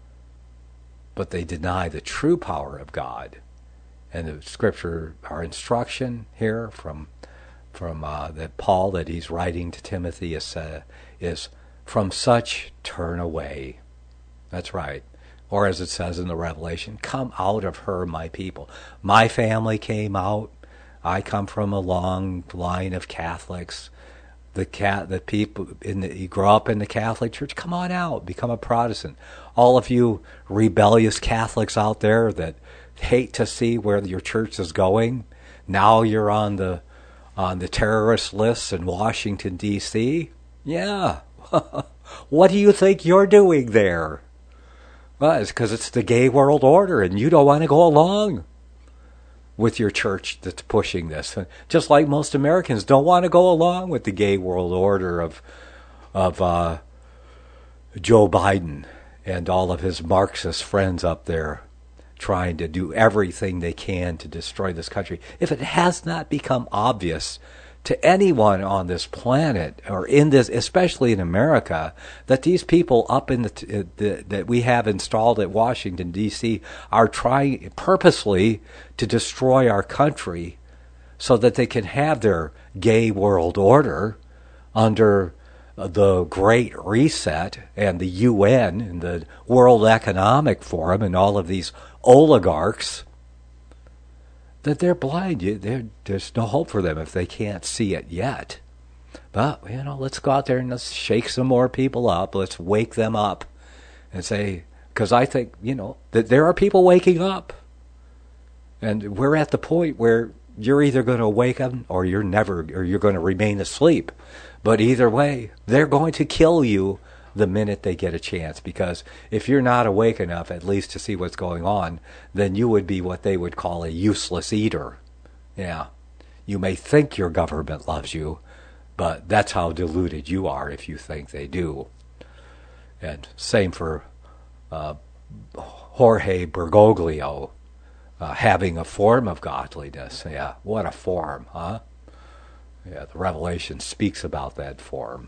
But they deny the true power of God. And the scripture, our instruction here from from uh, that Paul that he's writing to Timothy is, uh, is from such turn away. That's right. Or as it says in the Revelation, come out of her, my people. My family came out. I come from a long line of Catholics. The cat, the people in the, you grow up in the Catholic Church. Come on out, become a Protestant. All of you rebellious Catholics out there that hate to see where your church is going, now you're on the on the terrorist lists in Washington D C. Yeah, what do you think you're doing there? Well, it's because it's the gay world order, and you don't want to go along with your church that's pushing this. Just like most Americans don't want to go along with the gay world order of of uh, Joe Biden and all of his Marxist friends up there trying to do everything they can to destroy this country. If it has not become obvious to anyone on this planet, or in this, especially in America, that these people up in the, uh, the that we have installed at Washington D C are trying purposely to destroy our country, so that they can have their gay world order under the Great Reset and the U N and the World Economic Forum and all of these oligarchs, that they're blind. They're, there's no hope for them if they can't see it yet. But, you know, let's go out there and let's shake some more people up. Let's wake them up and say, because I think, you know, that there are people waking up. And we're at the point where you're either going to wake up or you're never, or you're going to remain asleep. But either way, they're going to kill you the minute they get a chance, because if you're not awake enough at least to see what's going on, then you would be what they would call a useless eater. Yeah. You may think your government loves you, but that's how deluded you are if you think they do. And same for uh, Jorge Bergoglio, uh, having a form of godliness. Yeah, what a form, huh? Yeah, the Revelation speaks about that form.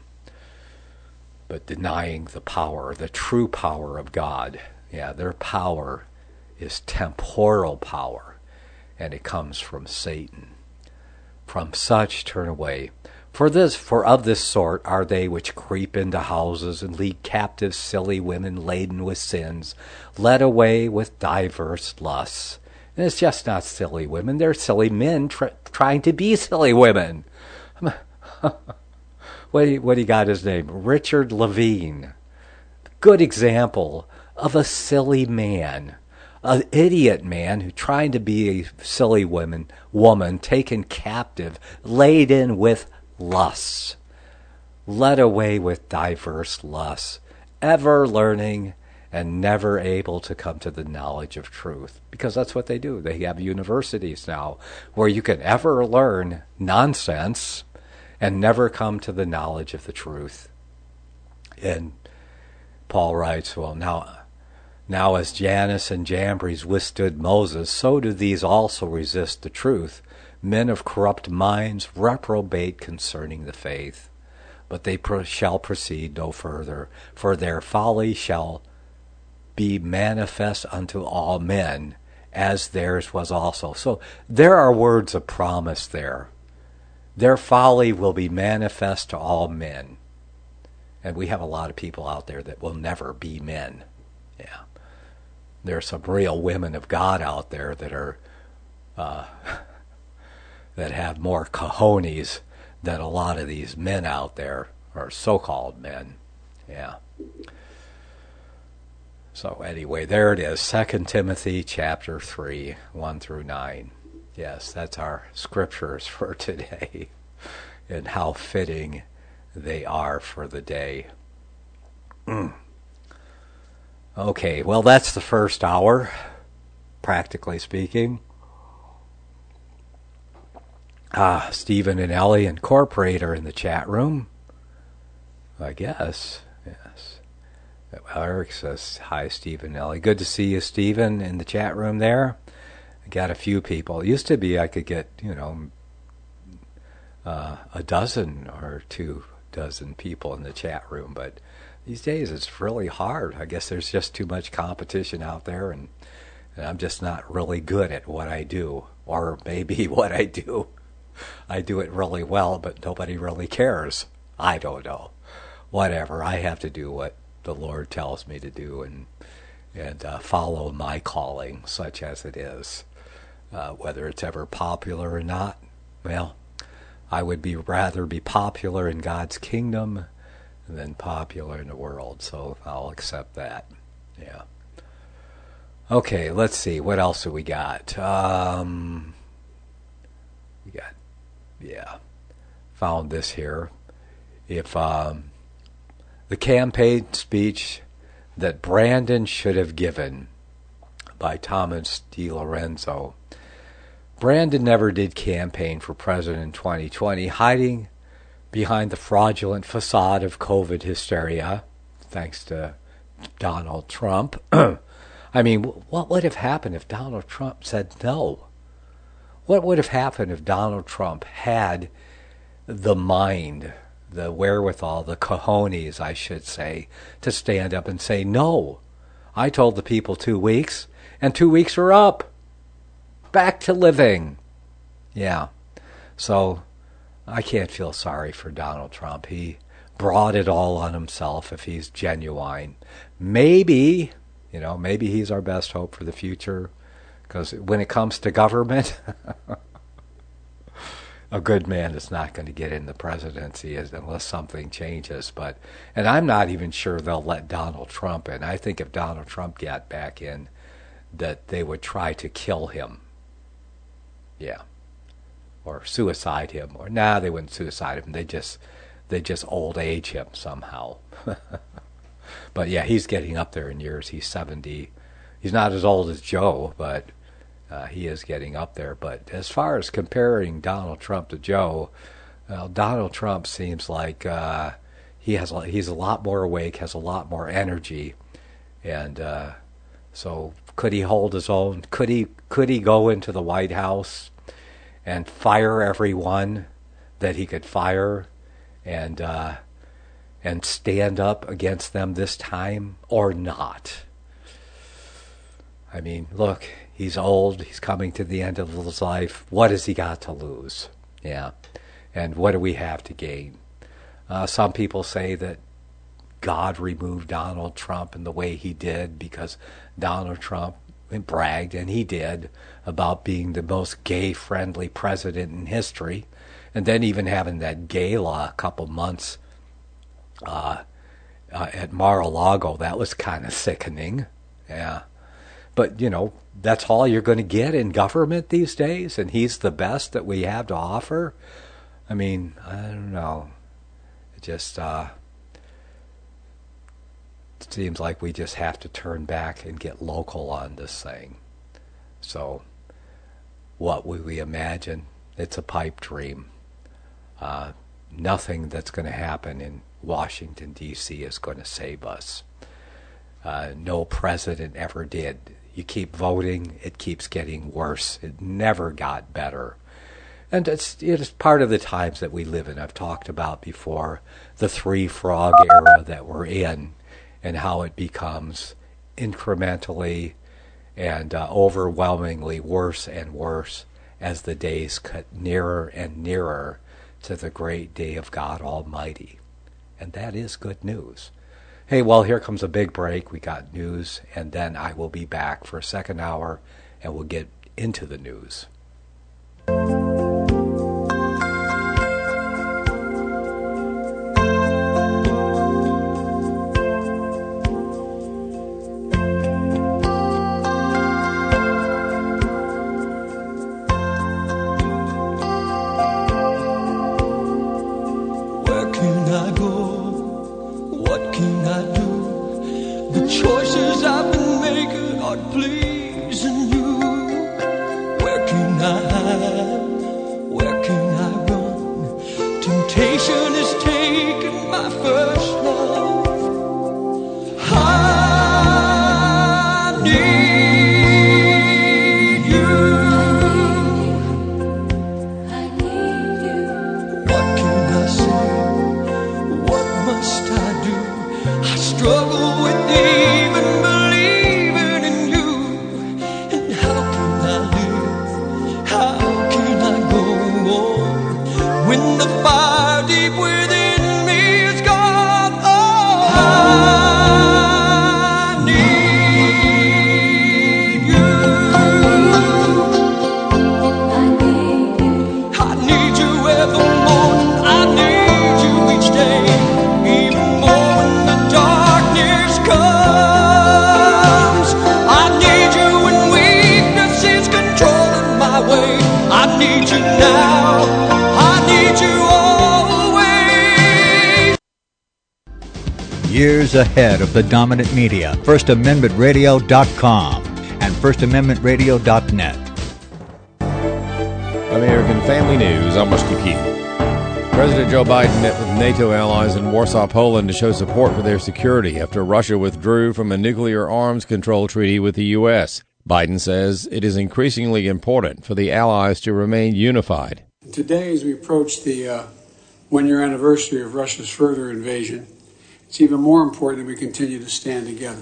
But denying the power, the true power of God. Yeah, their power is temporal power, and it comes from Satan. From such turn away. For this, for of this sort are they which creep into houses and lead captive silly women laden with sins, led away with diverse lusts. And it's just not silly women; they're silly men tr- trying to be silly women. What do, you, what do you got his name? Richard Levine. Good example of a silly man. An idiot man who trying to be a silly woman, woman taken captive, laden with lusts, led away with diverse lusts, ever learning and never able to come to the knowledge of truth. Because that's what they do. They have universities now where you can ever learn nonsense and never come to the knowledge of the truth. And Paul writes, well, now, now as Jannes and Jambres withstood Moses, so do these also resist the truth. Men of corrupt minds reprobate concerning the faith. But they pro- shall proceed no further, for their folly shall be manifest unto all men, as theirs was also. So there are words of promise there. Their folly will be manifest to all men. And we have a lot of people out there that will never be men. Yeah. There are some real women of God out there that are uh, that have more cojones than a lot of these men out there, or so-called men. Yeah. So anyway, there it is, Second Timothy chapter three, one through nine. Yes, that's our scriptures for today, and how fitting they are for the day. Mm. Okay, well, that's the first hour, practically speaking. Ah, Stephen and Ellie Incorporate are in the chat room, I guess. Yes. Eric says, hi, Stephen and Ellie. Good to see you, Stephen, in the chat room there. I got a few people. It used to be I could get, you know, uh, a dozen or two dozen people in the chat room, but these days it's really hard. I guess there's just too much competition out there, and, and I'm just not really good at what I do. Or maybe what I do, I do it really well, but nobody really cares. I don't know. Whatever. I have to do what the Lord tells me to do, and and uh, follow my calling, such as it is. Uh, whether it's ever popular or not, well, I would be rather be popular in God's kingdom than popular in the world, so I'll accept that. Yeah. Okay, let's see. What else have we got? Um, we got, yeah, found this here. If um, the campaign speech that Brandon should have given, by Thomas DiLorenzo. Brandon never did campaign for president in twenty twenty, hiding behind the fraudulent facade of COVID hysteria, thanks to Donald Trump. I mean, what would have happened if Donald Trump said no? What would have happened if Donald Trump had the mind, the wherewithal, the cojones, I should say, to stand up and say, no, I told the people two weeks, and two weeks are up. Back to living. Yeah. So I can't feel sorry for Donald Trump. He brought it all on himself if he's genuine. Maybe, you know, maybe he's our best hope for the future, because when it comes to government, a good man is not going to get in the presidency unless something changes. But, and I'm not even sure they'll let Donald Trump in. I think if Donald Trump got back in, that they would try to kill him. Yeah. Or suicide him. Or, nah, they wouldn't suicide him. They just, they just old age him somehow. But yeah, he's getting up there in years. He's seventy. He's not as old as Joe, but uh, he is getting up there. But as far as comparing Donald Trump to Joe, well, Donald Trump seems like uh, he has he's a lot more awake, has a lot more energy, and uh, so could he hold his own? Could he could he go into the White House and fire everyone that he could fire, and uh, and stand up against them this time, or not? I mean, look, he's old, he's coming to the end of his life. What has he got to lose? Yeah. And what do we have to gain? Uh, some people say that God removed Donald Trump in the way he did because Donald Trump bragged, and he did, about being the most gay-friendly president in history. And then even having that gala a couple months uh, uh, at Mar-a-Lago, that was kind of sickening. Yeah. But, you know, that's all you're going to get in government these days, and he's the best that we have to offer? I mean, I don't know. It just, uh, it seems like we just have to turn back and get local on this thing. So what would we imagine? It's a pipe dream. Uh, nothing that's going to happen in Washington, D C is going to save us. Uh, no president ever did. You keep voting, it keeps getting worse. It never got better. And it's, it's part of the times that we live in. I've talked about before the three frog era that we're in and how it becomes incrementally and uh, overwhelmingly worse and worse as the days cut nearer and nearer to the great day of God Almighty. And that is good news. Hey, well, here comes a big break. We got news, and then I will be back for a second hour, and we'll get into the news. Years ahead of the dominant media, first amendment radio dot com and first amendment radio dot net. American Family News, I'm Rusty Keith. President Joe Biden met with NATO allies in Warsaw, Poland to show support for their security after Russia withdrew from a nuclear arms control treaty with the U S. Biden says it is increasingly important for the allies to remain unified. Today, as we approach the uh, one-year anniversary of Russia's further invasion, it's even more important that we continue to stand together.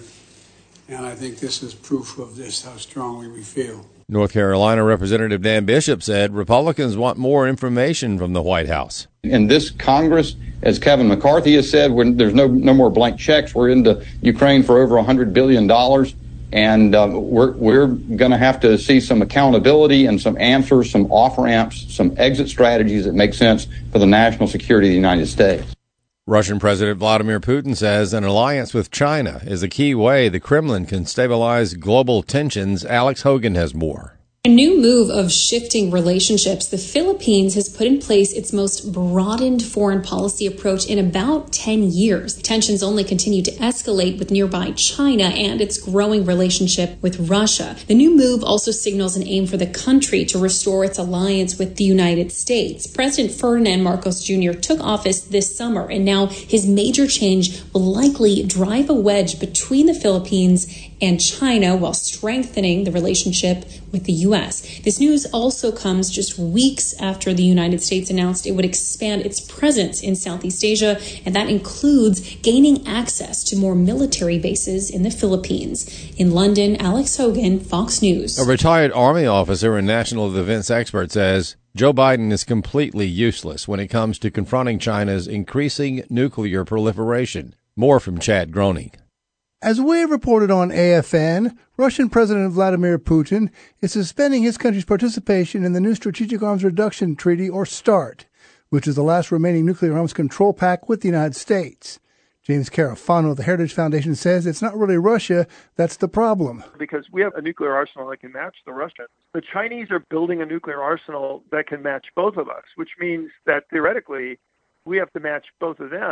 And I think this is proof of this, how strongly we feel. North Carolina Representative Dan Bishop said Republicans want more information from the White House. In this Congress, as Kevin McCarthy has said, when there's no no more blank checks. We're into Ukraine for over one hundred billion dollars, and uh, we're, we're going to have to see some accountability and some answers, some off-ramps, some exit strategies that make sense for the national security of the United States. Russian President Vladimir Putin says an alliance with China is a key way the Kremlin can stabilize global tensions. Alex Hogan has more. A new move of shifting relationships, the Philippines has put in place its most broadened foreign policy approach in about ten years. Tensions only continue to escalate with nearby China and its growing relationship with Russia. The new move also signals an aim for the country to restore its alliance with the United States. President Ferdinand Marcos Junior took office this summer, and now his major change will likely drive a wedge between the Philippines and China while strengthening the relationship with the U S. This news also comes just weeks after the United States announced it would expand its presence in Southeast Asia, and that includes gaining access to more military bases in the Philippines. In London, Alex Hogan, Fox News. A retired Army officer and national defense expert says Joe Biden is completely useless when it comes to confronting China's increasing nuclear proliferation. More from Chad Groening. As we have reported on A F N, Russian President Vladimir Putin is suspending his country's participation in the new Strategic Arms Reduction Treaty, or START, which is the last remaining nuclear arms control pact with the United States. James Carafano of the Heritage Foundation says it's not really Russia that's the problem. Because we have a nuclear arsenal that can match the Russians. The Chinese are building a nuclear arsenal that can match both of us, which means that theoretically we have to match both of them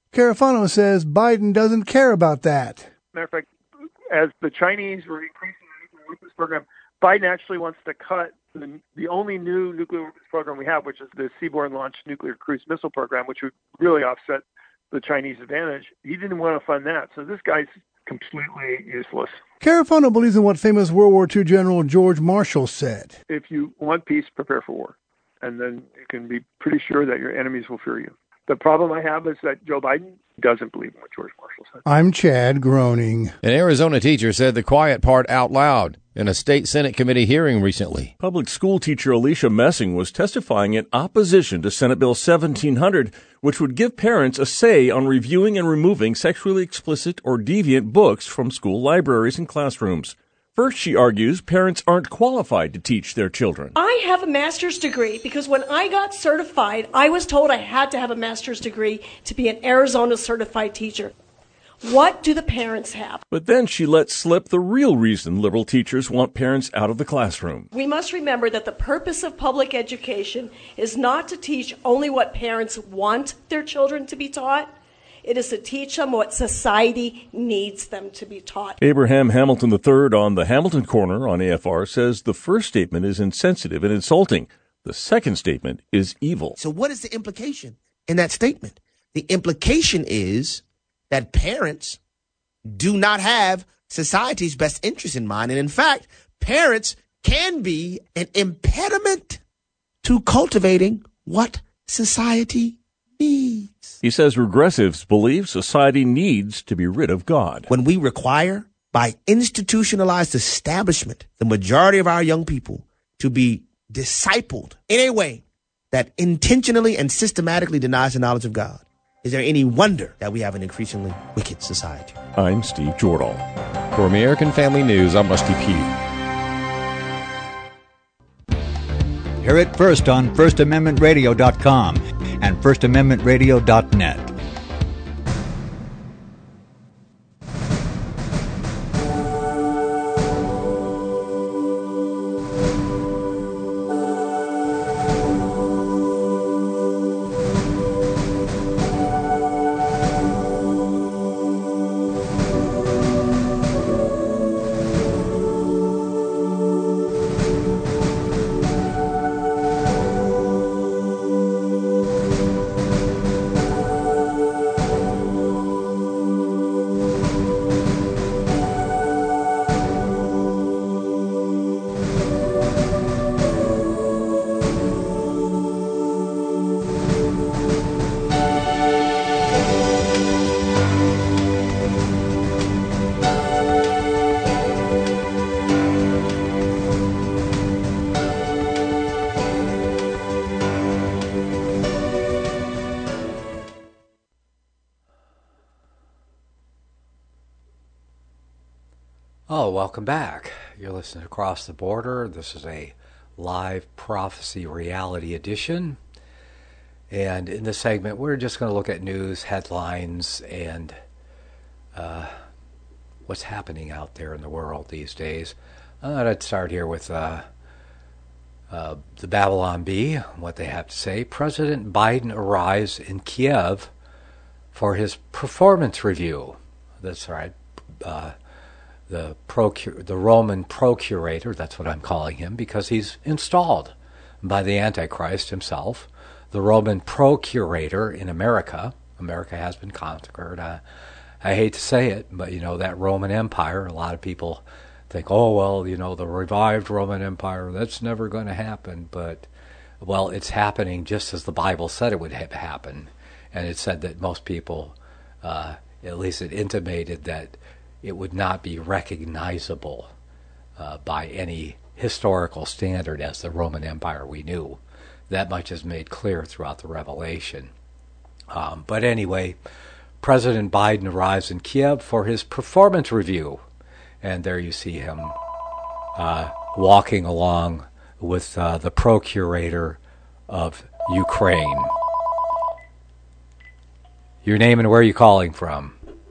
Carafano says Biden doesn't care about that. Matter of fact, as the Chinese were increasing the nuclear weapons program, Biden actually wants to cut the, the only new nuclear weapons program we have, which is the Seaborne Launched Nuclear Cruise Missile Program, which would really offset the Chinese advantage. He didn't want to fund that. So this guy's completely useless. Carafano believes in what famous World War Two General George Marshall said. If you want peace, prepare for war. And then you can be pretty sure that your enemies will fear you. The problem I have is that Joe Biden doesn't believe in what George Marshall said. I'm Chad, groaning. An Arizona teacher said the quiet part out loud in a state Senate committee hearing recently. Public school teacher Alicia Messing was testifying in opposition to Senate Bill seventeen hundred, which would give parents a say on reviewing and removing sexually explicit or deviant books from school libraries and classrooms. First, she argues, parents aren't qualified to teach their children. I have a master's degree because when I got certified, I was told I had to have a master's degree to be an Arizona certified teacher. What do the parents have? But then she let slip the real reason liberal teachers want parents out of the classroom. We must remember that the purpose of public education is not to teach only what parents want their children to be taught. It is to teach them what society needs them to be taught. Abraham Hamilton the third on the Hamilton Corner on A F R says the first statement is insensitive and insulting. The second statement is evil. So what is the implication in that statement? The implication is that parents do not have society's best interest in mind. And in fact, parents can be an impediment to cultivating what society needs. He says regressives believe society needs to be rid of God. When we require, by institutionalized establishment, the majority of our young people to be discipled in a way that intentionally and systematically denies the knowledge of God, is there any wonder that we have an increasingly wicked society? I'm Steve Jordahl. For American Family News, I'm Rusty Pugh. Hear it first on first amendment radio dot com and first amendment radio dot net. Oh, welcome back. You're listening to Across the Border. This is a live prophecy reality edition. And in this segment, we're just going to look at news, headlines, and uh, what's happening out there in the world these days. I thought I'd start here with uh, uh, the Babylon Bee, what they have to say. President Biden arrives in Kiev for his performance review. That's right. Uh, the procur- the Roman procurator, that's what I'm calling him, because he's installed by the Antichrist himself. The Roman procurator in America. America has been conquered. Uh, I hate to say it, but, you know, that Roman Empire, a lot of people think, oh, well, you know, the revived Roman Empire, that's never going to happen. But, well, it's happening just as the Bible said it would have happened. And it said that most people, uh, at least it intimated that it would not be recognizable uh, by any historical standard as the Roman Empire we knew. That much is made clear throughout the Revelation. Um, but anyway, President Biden arrives in Kiev for his performance review. And there you see him uh, walking along with uh, the procurator of Ukraine. Your name and where are you calling from?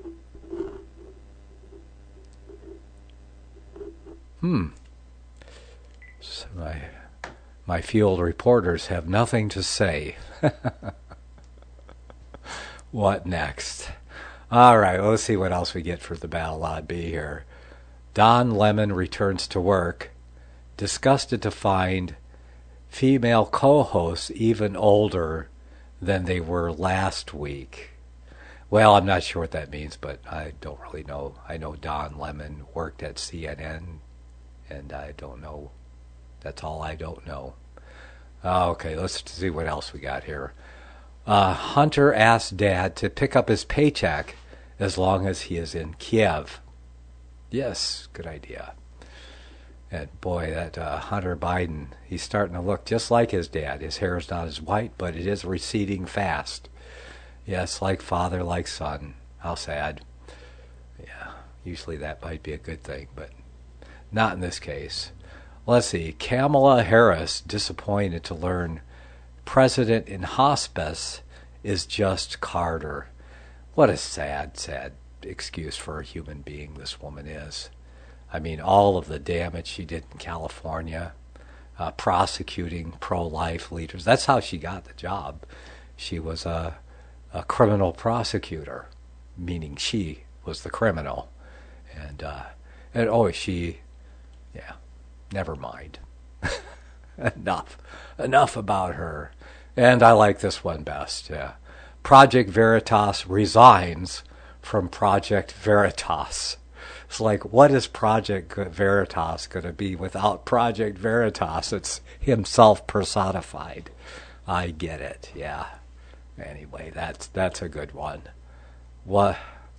Hmm. So my, my field reporters have nothing to say. What next? All right, well, let's see what else we get for the Battle Lot B here. Don Lemon returns to work, disgusted to find female co-hosts even older than they were last week. Well, I'm not sure what that means, but I don't really know. I know Don Lemon worked at C N N, and I don't know. That's all I don't know. Okay, let's see what else we got here. Uh, Hunter asked Dad to pick up his paycheck as long as he is in Kiev. Yes, good idea. And boy, that uh, Hunter Biden, he's starting to look just like his dad. His hair is not as white, but it is receding fast. Yes, like father, like son. How sad. Yeah, usually that might be a good thing, but not in this case. Let's see. Kamala Harris disappointed to learn president in hospice is just Carter. What a sad, sad excuse for a human being this woman is. I mean, all of the damage she did in California, uh, prosecuting pro-life leaders. That's how she got the job. She was a, a criminal prosecutor, meaning she was the criminal. And, uh, and oh, she, yeah, never mind. Enough. Enough about her. And I like this one best, yeah. Project Veritas resigns from Project Veritas. It's like, what is Project Veritas going to be without Project Veritas? It's himself personified. I get it, yeah. Anyway, that's that's a good one. What?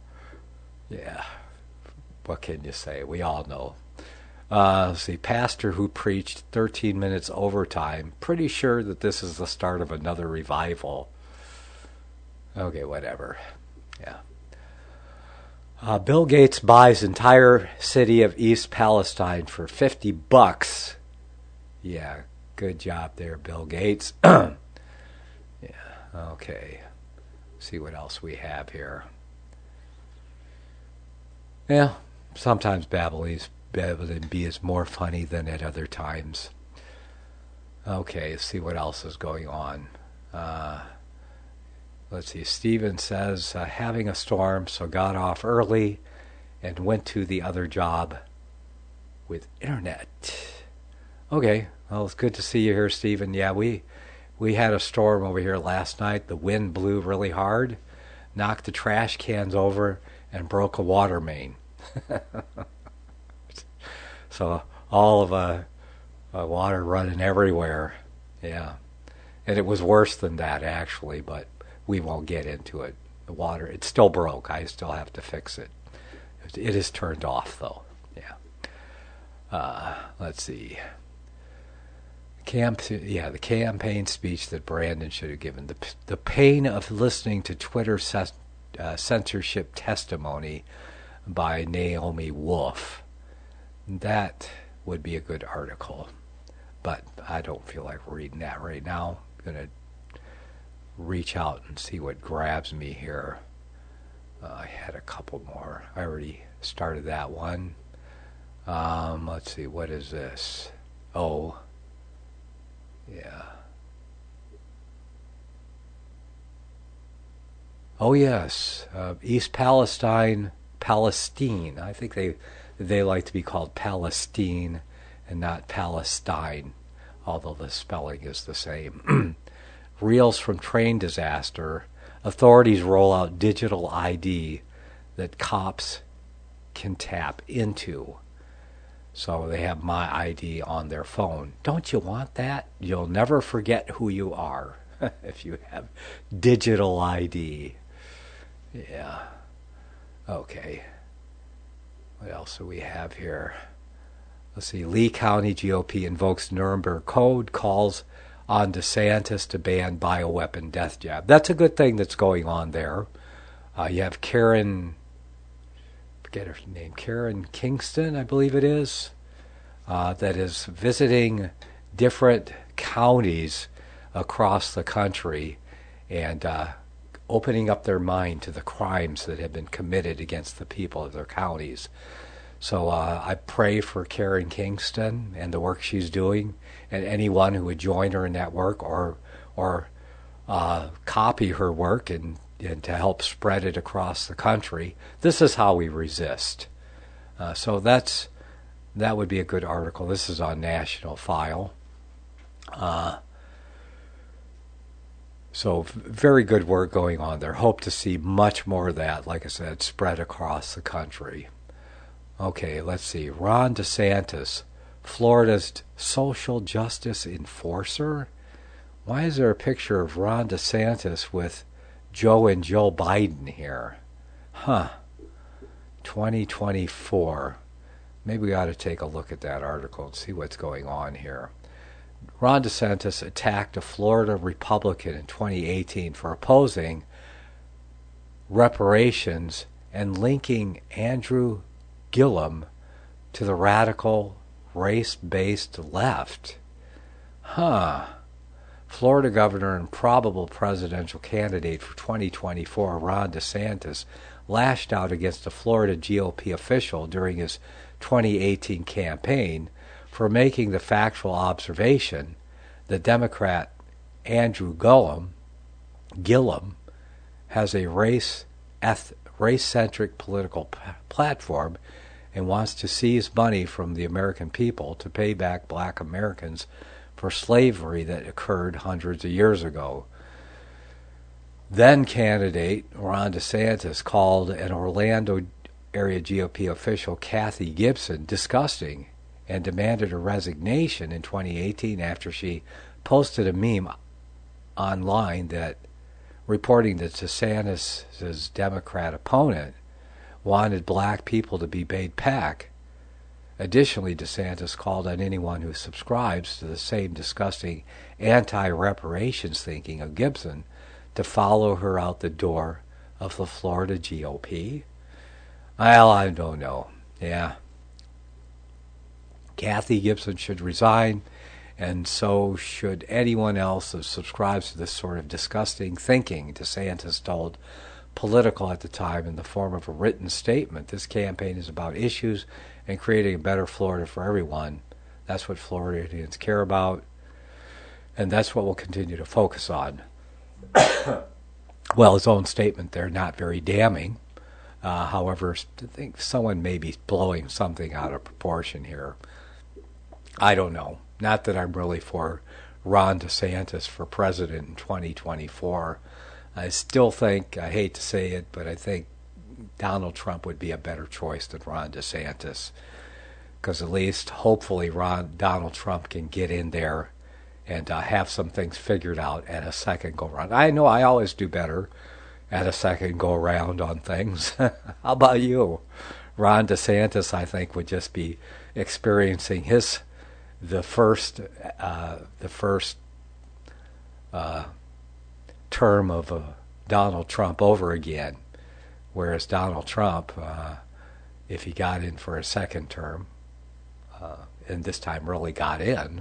Yeah. What can you say? We all know. Uh, let's see, pastor who preached thirteen minutes overtime. Pretty sure that this is the start of another revival. Okay, whatever. Yeah. Uh, Bill Gates buys entire city of East Palestine for fifty bucks. Yeah, good job there, Bill Gates. Yeah, okay. See what else we have here. Yeah, sometimes Babylon B is more funny than at other times. Okay, let's see what else is going on. Uh... Let's see, Stephen says, uh, having a storm, so got off early and went to the other job with internet. Okay, well, it's good to see you here, Stephen. Yeah, we we had a storm over here last night. The wind blew really hard, knocked the trash cans over, and broke a water main. So all of uh, uh, water running everywhere. Yeah, and it was worse than that, actually, but we won't get into it. The water, it still broke. I still have to fix it. It is turned off, though. Yeah. Uh, let's see. Camp, yeah, the campaign speech that Brandon should have given. The the pain of listening to Twitter ses, uh, censorship testimony by Naomi Wolf. That would be a good article, but I don't feel like reading that right now. I'm gonna reach out and see what grabs me here. Uh, I had a couple more. I already started that one. Um, let's see, what is this? Oh, yeah. Oh, yes. Uh, East Palestine, Palestine. I think they they like to be called Palestine and not Palestine, although the spelling is the same. Reels from train disaster. Authorities roll out digital I D that cops can tap into. So they have My I D on their phone. Don't you want that? You'll never forget who you are if you have digital I D. Yeah. Okay. What else do we have here? Let's see. Lee County G O P invokes Nuremberg Code, calls on DeSantis to ban bioweapon death jab. That's a good thing that's going on there. Uh, you have Karen, forget her name, Karen Kingston, I believe it is, uh, that is visiting different counties across the country and uh, opening up their mind to the crimes that have been committed against the people of their counties. So uh, I pray for Karen Kingston and the work she's doing, and anyone who would join her in that work or or uh, copy her work and and to help spread it across the country. This is how we resist. Uh, so that's that would be a good article. This is on National File. Uh, so very good work going on there. Hope to see much more of that, like I said, spread across the country. Okay, let's see. Ron DeSantis, Florida's social justice enforcer. Why is there a picture of Ron DeSantis with Joe and Joe Biden here? Huh. twenty twenty-four. Maybe we ought to take a look at that article and see what's going on here. Ron DeSantis attacked a Florida Republican in twenty eighteen for opposing reparations and linking Andrew Gillum to the radical race-based left. Huh. Florida governor and probable presidential candidate for twenty twenty-four, Ron DeSantis, lashed out against a Florida G O P official during his twenty eighteen campaign for making the factual observation that Democrat Andrew Gillum, Gillum has a race eth, race-centric political p- platform and wants to seize money from the American people to pay back black Americans for slavery that occurred hundreds of years ago. Then candidate Ron DeSantis called an Orlando area G O P official, Kathy Gibson, disgusting and demanded her resignation in twenty eighteen after she posted a meme online that reporting that DeSantis' Democrat opponent wanted black people to be paid back. Additionally, DeSantis called on anyone who subscribes to the same disgusting anti-reparations thinking of Gibson to follow her out the door of the Florida G O P. Well, I don't know. Yeah. Kathy Gibson should resign, and so should anyone else who subscribes to this sort of disgusting thinking, DeSantis told Politico at the time in the form of a written statement. This campaign is about issues and creating a better Florida for everyone. That's what Floridians care about, and that's what we'll continue to focus on. Well, his own statement there, not very damning. Uh, however, I think someone may be blowing something out of proportion here. I don't know. Not that I'm really for Ron DeSantis for president in twenty twenty-four. I still think, I hate to say it, but I think Donald Trump would be a better choice than Ron DeSantis. Because at least, hopefully, Ron Donald Trump can get in there and uh, have some things figured out at a second go-round. I know I always do better at a second go-round on things. How about you? Ron DeSantis, I think, would just be experiencing his the first uh, the first uh, term of uh, Donald Trump over again, whereas Donald Trump, uh, if he got in for a second term, uh, and this time really got in,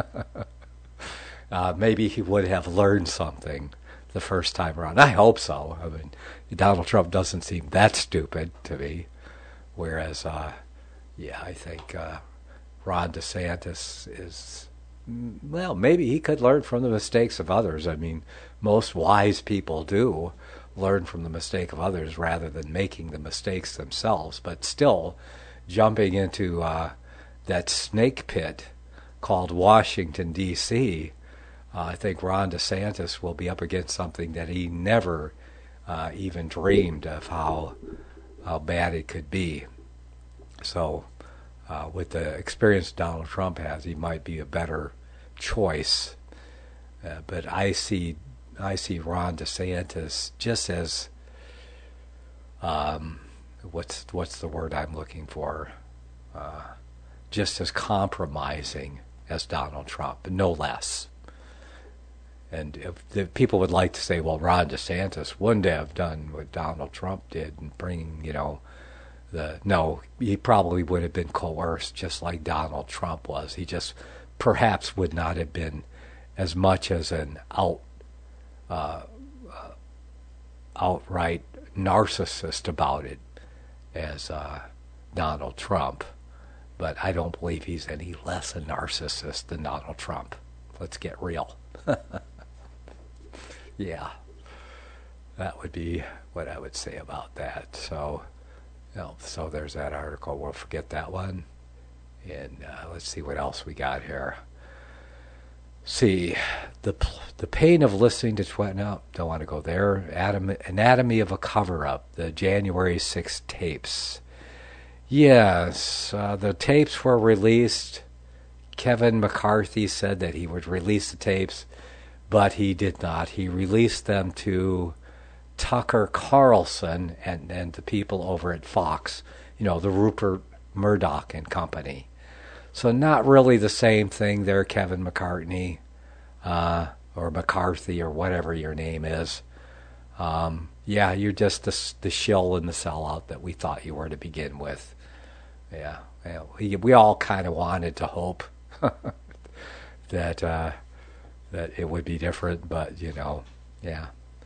uh, maybe he would have learned something the first time around. I hope so. I mean, Donald Trump doesn't seem that stupid to me, whereas, uh, yeah, I think uh, Ron DeSantis is, well, maybe he could learn from the mistakes of others. I mean, most wise people do learn from the mistake of others rather than making the mistakes themselves, but still jumping into uh, that snake pit called Washington, D C, uh, I think Ron DeSantis will be up against something that he never uh, even dreamed of how, how bad it could be. So uh, with the experience Donald Trump has, he might be a better choice. Uh, but I see I see Ron DeSantis just as um, what's what's the word I'm looking for? Uh, just as compromising as Donald Trump, no less. And if the people would like to say, well, Ron DeSantis wouldn't have done what Donald Trump did and bringing, you know, the no, he probably would have been coerced just like Donald Trump was. He just perhaps would not have been as much as an out, uh, uh, outright narcissist about it as uh, Donald Trump. But I don't believe he's any less a narcissist than Donald Trump. Let's get real. Yeah. that would be what I would say about that. So, you know, so there's that article. We'll forget that one. And uh, let's see what else we got here. See, the the pain of listening to tw- no, don't want to go there. Adam, Anatomy of a Cover-Up, the January sixth tapes. Yes, uh, the tapes were released. Kevin McCarthy said that he would release the tapes, but he did not. He released them to Tucker Carlson and, and the people over at Fox, you know, the Rupert Murdoch and company. So not really the same thing there, Kevin McCartney, uh, or McCarthy, or whatever your name is. Um, yeah, you're just the, the shill and the sellout that we thought you were to begin with. Yeah, yeah we, we all kind of wanted to hope that uh, that it would be different, but, you know, yeah.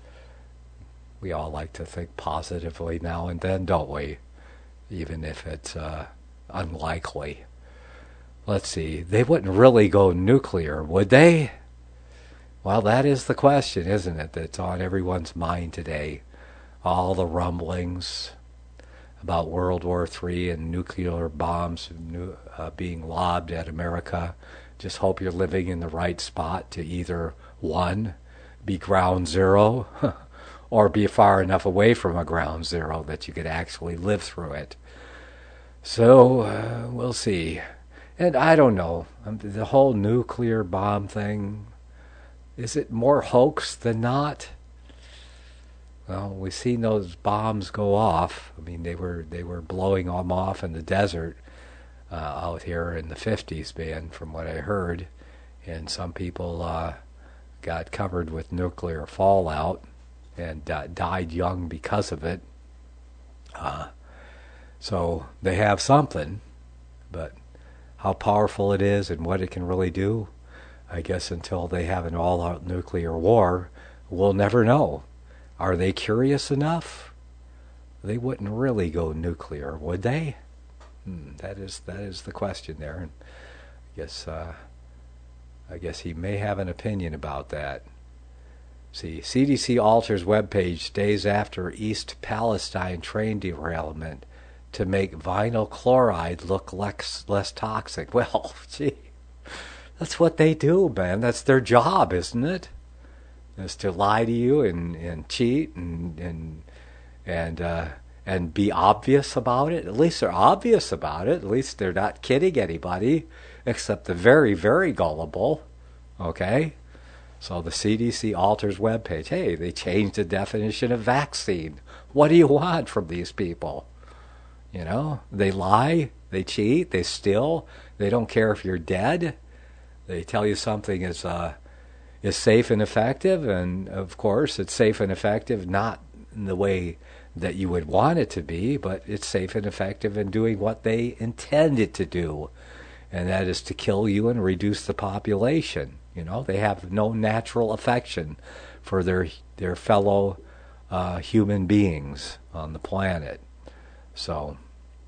We all like to think positively now and then, don't we? Even if it's uh, unlikely. Let's see. They wouldn't really go nuclear, would they? Well, that is the question, isn't it? That's on everyone's mind today. All the rumblings about World War Three and nuclear bombs uh, being lobbed at America. Just hope you're living in the right spot to either, one, be ground zero, or be far enough away from a ground zero that you could actually live through it. So, uh, we'll see. And I don't know, um, the whole nuclear bomb thing, is it more hoax than not? Well, we've seen those bombs go off. I mean, they were they were blowing them off in the desert uh, out here in the fifties, man, from what I heard. And some people uh, got covered with nuclear fallout and uh, died young because of it. Uh, so they have something, but how powerful it is and what it can really do, I guess until they have an all-out nuclear war, we'll never know. Are they curious enough? They wouldn't really go nuclear, would they? Hmm, that is that is the question there. And I guess uh, I guess he may have an opinion about that. See, C D C alters webpage days after East Palestine train derailment to make vinyl chloride look less, less toxic. Well, gee, that's what they do, man. That's their job, isn't it? Is to lie to you and, and cheat and and and uh, and be obvious about it. At least they're obvious about it. At least they're not kidding anybody, except the very, very gullible. Okay? So the C D C alters webpage. Hey, they changed the definition of vaccine. What do you want from these people? You know, they lie, they cheat, they steal. They don't care if you're dead. They tell you something is uh, is safe and effective, and of course it's safe and effective not in the way that you would want it to be, but it's safe and effective in doing what they intend it to do, and that is to kill you and reduce the population. You know, they have no natural affection for their their fellow uh, human beings on the planet. So,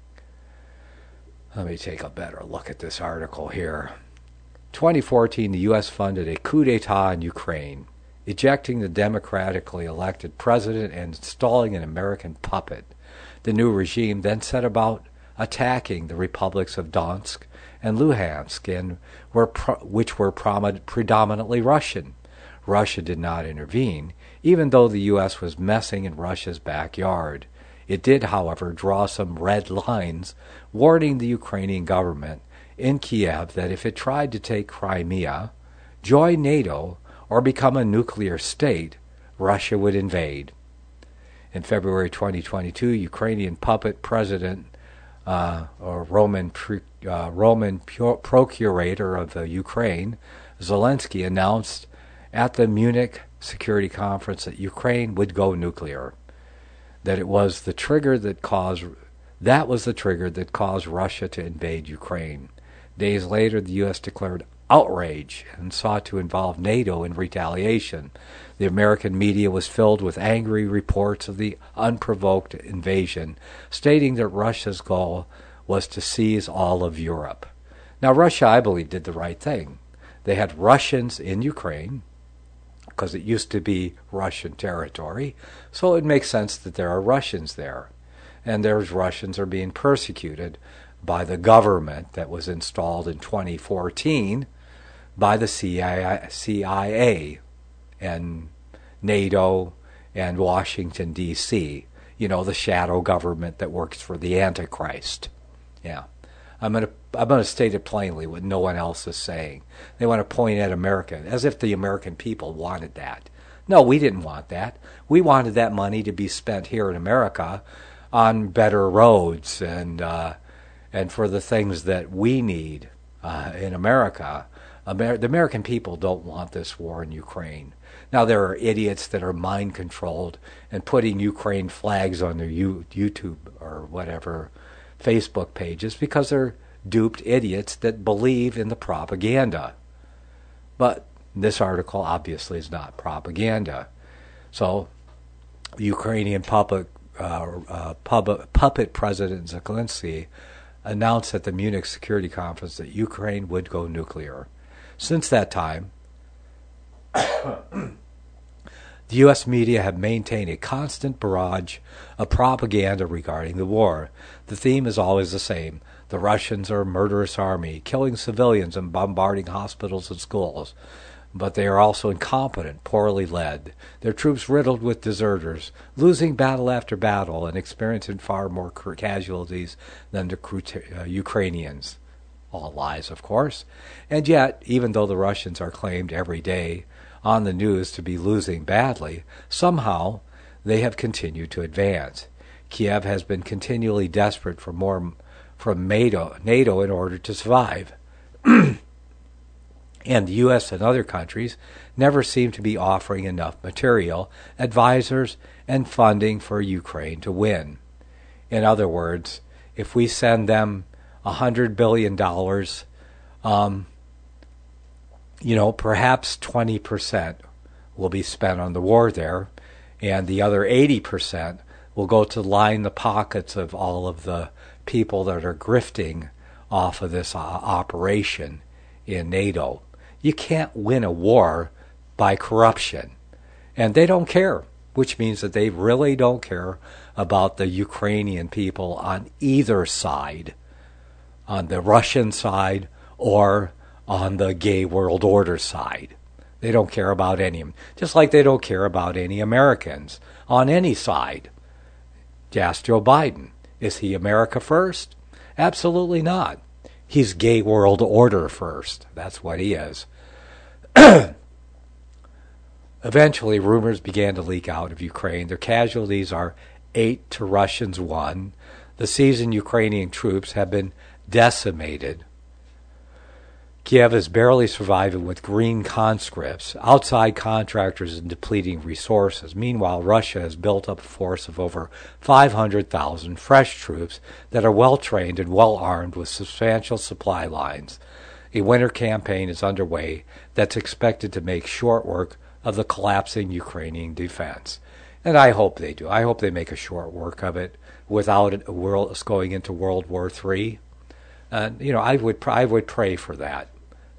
let me take a better look at this article here. twenty fourteen, the U S funded a coup d'etat in Ukraine, ejecting the democratically elected president and installing an American puppet. The new regime then set about attacking the republics of Donetsk and Luhansk, and were pro- which were prom- predominantly Russian. Russia did not intervene, even though the U S was messing in Russia's backyard. It did, however, draw some red lines, warning the Ukrainian government in Kiev that if it tried to take Crimea, join NATO, or become a nuclear state, Russia would invade. In February twenty twenty-two, Ukrainian puppet president, uh, or Roman uh, Roman procurator of the Ukraine, Zelensky, announced at the Munich Security Conference that Ukraine would go nuclear. That it was the trigger that caused that was the trigger that caused Russia to invade Ukraine. Days later, the U S declared outrage and sought to involve NATO in retaliation. The American media was filled with angry reports of the unprovoked invasion, stating that Russia's goal was to seize all of Europe. Now, Russia, I believe, did the right thing. They had Russians in Ukraine, because it used to be Russian territory. So it makes sense that there are Russians there. And there's Russians are being persecuted by the government that was installed in twenty fourteen by the C I A and NATO and Washington, D C, you know, the shadow government that works for the Antichrist. Yeah. I'm going to I'm going to state it plainly what no one else is saying. They want to point at America as if the American people wanted that. No, we didn't want that. We wanted that money to be spent here in America on better roads and uh, and for the things that we need uh, in America. Amer- the American people don't want this war in Ukraine. Now, there are idiots that are mind-controlled and putting Ukraine flags on their U- YouTube or whatever Facebook pages because they're duped idiots that believe in the propaganda. But this article obviously is not propaganda. So, the Ukrainian puppet, uh, uh, puppet, puppet President Zelensky announced at the Munich Security Conference that Ukraine would go nuclear. Since that time, the U S media have maintained a constant barrage of propaganda regarding the war. The theme is always the same. The Russians are a murderous army, killing civilians and bombarding hospitals and schools. But they are also incompetent, poorly led. Their troops riddled with deserters, losing battle after battle and experiencing far more casualties than the uh, Ukrainians. All lies, of course. And yet, even though the Russians are claimed every day on the news to be losing badly, somehow they have continued to advance. Kiev has been continually desperate for more from NATO, NATO in order to survive. And the U S and other countries never seem to be offering enough material, advisors, and funding for Ukraine to win. In other words, if we send them one hundred billion dollars, um, you know, perhaps twenty percent will be spent on the war there, and the other eighty percent will go to line the pockets of all of the people that are grifting off of this uh, operation in NATO. You can't win a war by corruption. And they don't care, which means that they really don't care about the Ukrainian people on either side, on the Russian side or on the gay world order side. They don't care about any of them, just like they don't care about any Americans on any side. Ask Joe Biden. Is he America first? Absolutely not. He's gay world order first. That's what he is. Eventually, rumors began to leak out of Ukraine. Their casualties are eight to Russians one. The seasoned Ukrainian troops have been decimated. Kiev is barely surviving with green conscripts, outside contractors, and depleting resources. Meanwhile, Russia has built up a force of over five hundred thousand fresh troops that are well-trained and well-armed with substantial supply lines. A winter campaign is underway that's expected to make short work of the collapsing Ukrainian defense. And I hope they do. I hope they make a short work of it without it world, going into World War Three. Uh, you know, I would I would pray for that.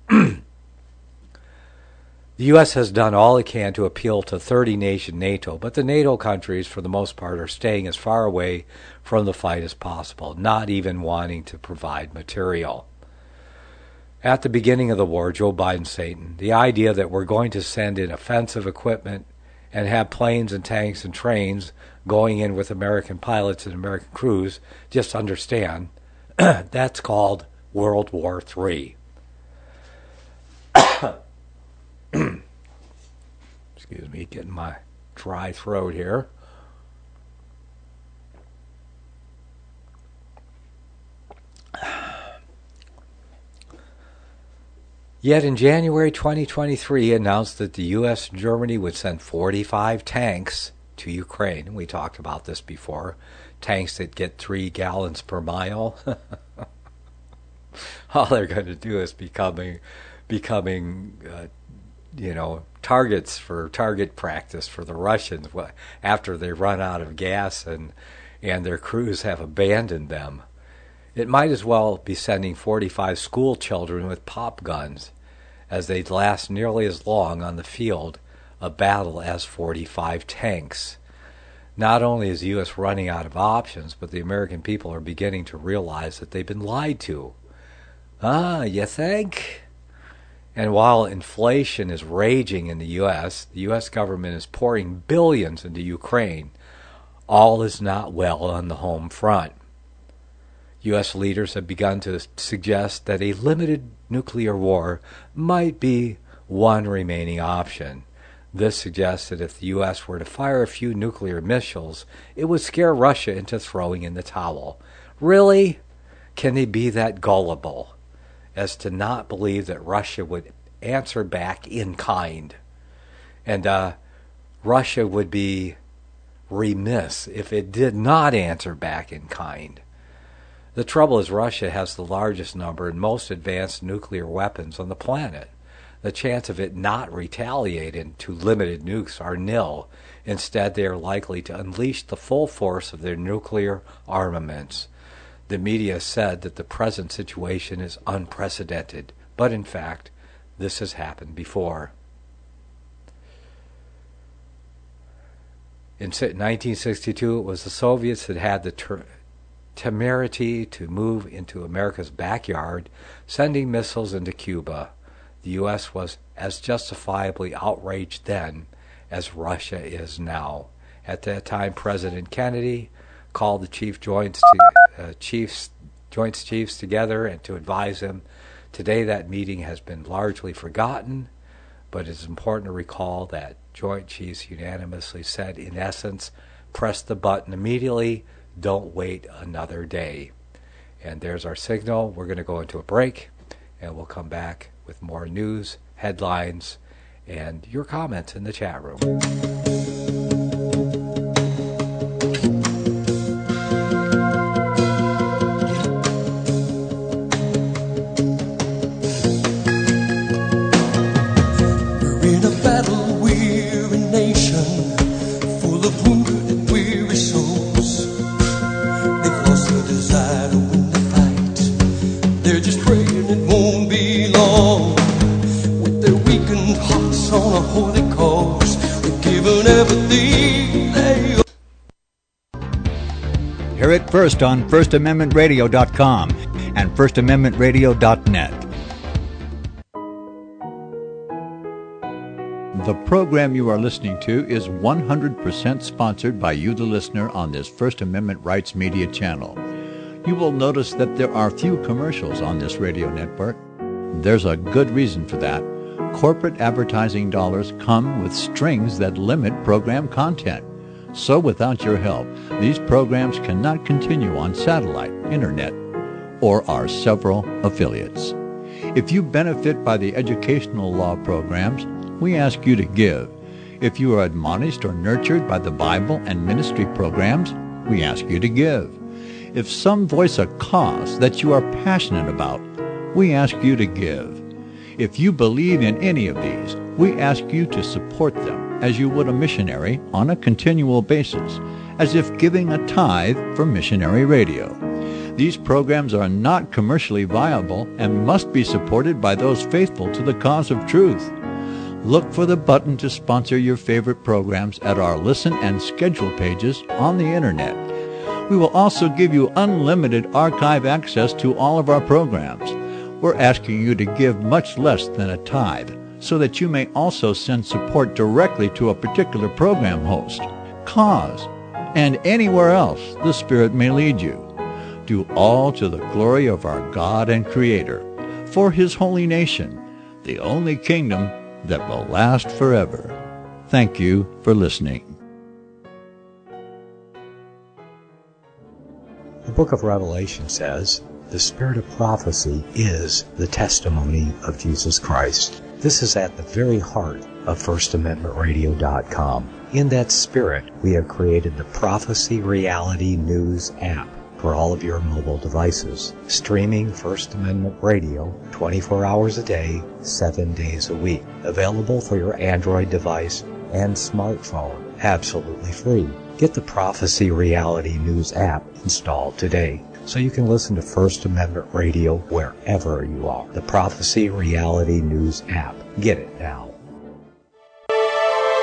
The U S has done all it can to appeal to thirty-nation NATO, but the NATO countries, for the most part, are staying as far away from the fight as possible, not even wanting to provide material. At the beginning of the war, Joe Biden stated, the idea that we're going to send in offensive equipment and have planes and tanks and trains going in with American pilots and American crews, just understand, that's called World War Three. Excuse me, getting my dry throat here. Yet in January twenty twenty-three, announced that the U S and Germany would send forty-five tanks to Ukraine. We talked about this before. Tanks that get three gallons per mile. All they're going to do is becoming, becoming, uh, you know, targets for target practice for the Russians after they run out of gas and and their crews have abandoned them. It might as well be sending forty-five school children with pop guns, as they'd last nearly as long on the field a battle S forty-five tanks. Not only is the U S running out of options, but the American people are beginning to realize that they've been lied to. Ah, you think? And while inflation is raging in the U S, the U S government is pouring billions into Ukraine. All is not well on the home front. U S leaders have begun to suggest that a limited nuclear war might be one remaining option. This suggests that if the U S were to fire a few nuclear missiles, it would scare Russia into throwing in the towel. Really? Can they be that gullible as to not believe that Russia would answer back in kind? And uh, Russia would be remiss if it did not answer back in kind. The trouble is Russia has the largest number and most advanced nuclear weapons on the planet. The chance of it not retaliating to limited nukes are nil. Instead, they are likely to unleash the full force of their nuclear armaments. The media said that the present situation is unprecedented, but in fact, this has happened before. In nineteen sixty-two, it was the Soviets that had the ter- temerity to move into America's backyard, sending missiles into Cuba. The U S was as justifiably outraged then as Russia is now. At that time, President Kennedy called the chief joints to, uh, chiefs, joints chiefs together and to advise them. Today, that meeting has been largely forgotten, but it is important to recall that Joint Chiefs unanimously said, in essence, press the button immediately, don't wait another day. And there's our signal. We're going to go into a break, and we'll come back with more news, headlines, and your comments in the chat room. We're in a battle-weary nation, full of wounded and weary souls. They've lost the desire to win the fight. They're just praying it won't be long. With their weakened hearts on a holy cause, they've given everything they own. Hear it first on first amendment radio dot com and first amendment radio dot net. The program you are listening to is one hundred percent sponsored by you, the listener, on this First Amendment Rights Media channel. You will notice that there are few commercials on this radio network. There's a good reason for that. Corporate advertising dollars come with strings that limit program content. So without your help, these programs cannot continue on satellite, internet, or our several affiliates. If you benefit by the educational law programs, we ask you to give. If you are admonished or nurtured by the Bible and ministry programs, we ask you to give. If some voice a cause that you are passionate about, we ask you to give. If you believe in any of these, we ask you to support them as you would a missionary on a continual basis, as if giving a tithe for missionary radio. These programs are not commercially viable and must be supported by those faithful to the cause of truth. Look for the button to sponsor your favorite programs at our listen and schedule pages on the internet. We will also give you unlimited archive access to all of our programs. We're asking you to give much less than a tithe so that you may also send support directly to a particular program host, cause, and anywhere else the Spirit may lead you. Do all to the glory of our God and Creator, for His holy nation, the only kingdom that will last forever. Thank you for listening. The book of Revelation says, the spirit of prophecy is the testimony of Jesus Christ. This is at the very heart of first amendment radio dot com. In that spirit, we have created the Prophecy Reality News app for all of your mobile devices, streaming First Amendment Radio twenty-four hours a day, seven days a week. Available for your Android device and smartphone, absolutely free. Get the Prophecy Reality News app installed today so you can listen to First Amendment Radio wherever you are. The Prophecy Reality News app. Get it now.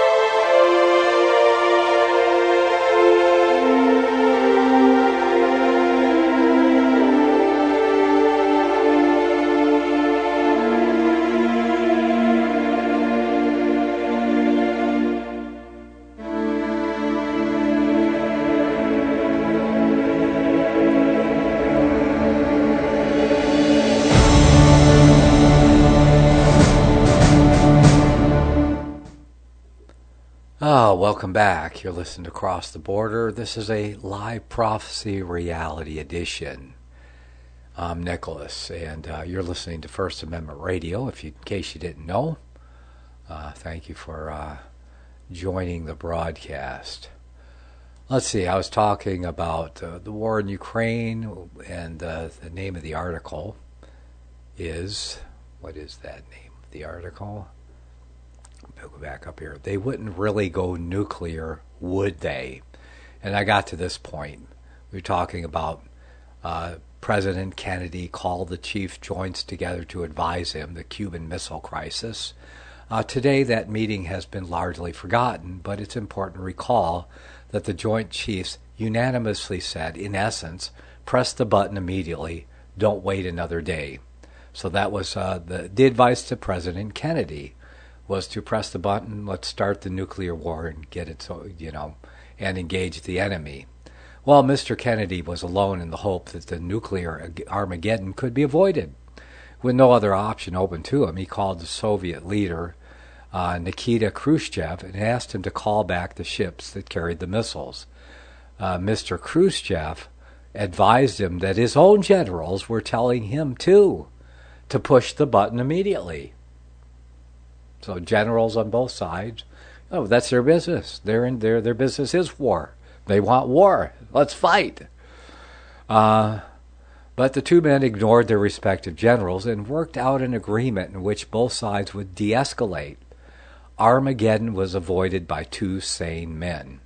Well, welcome back. You're listening to Cross the Border. This is a live prophecy reality edition. I'm Nicholas, and uh, you're listening to First Amendment Radio, if you, in case you didn't know. Uh, thank you for uh, joining the broadcast. Let's see, I was talking about uh, the war in Ukraine, and uh, the name of the article is, what is that name of the article? I'll go back up here. They wouldn't really go nuclear, would they? And I got to this point. We were talking about uh, President Kennedy called the chief joints together to advise him the Cuban Missile Crisis. Uh, today, that meeting has been largely forgotten, but it's important to recall that the Joint Chiefs unanimously said, in essence, press the button immediately, don't wait another day. So that was uh, the, the advice to President Kennedy, was to press the button, let's start the nuclear war and get it, so you know, and engage the enemy. Well, Mister Kennedy was alone in the hope that the nuclear Armageddon could be avoided. With no other option open to him, he called the Soviet leader, uh, Nikita Khrushchev, and asked him to call back the ships that carried the missiles. Uh, Mister Khrushchev advised him that his own generals were telling him, too, to push the button immediately. So generals on both sides, oh, that's their business. They're in their their business is war. They want war. Let's fight. Uh, but the two men ignored their respective generals and worked out an agreement in which both sides would de-escalate. Armageddon was avoided by two sane men.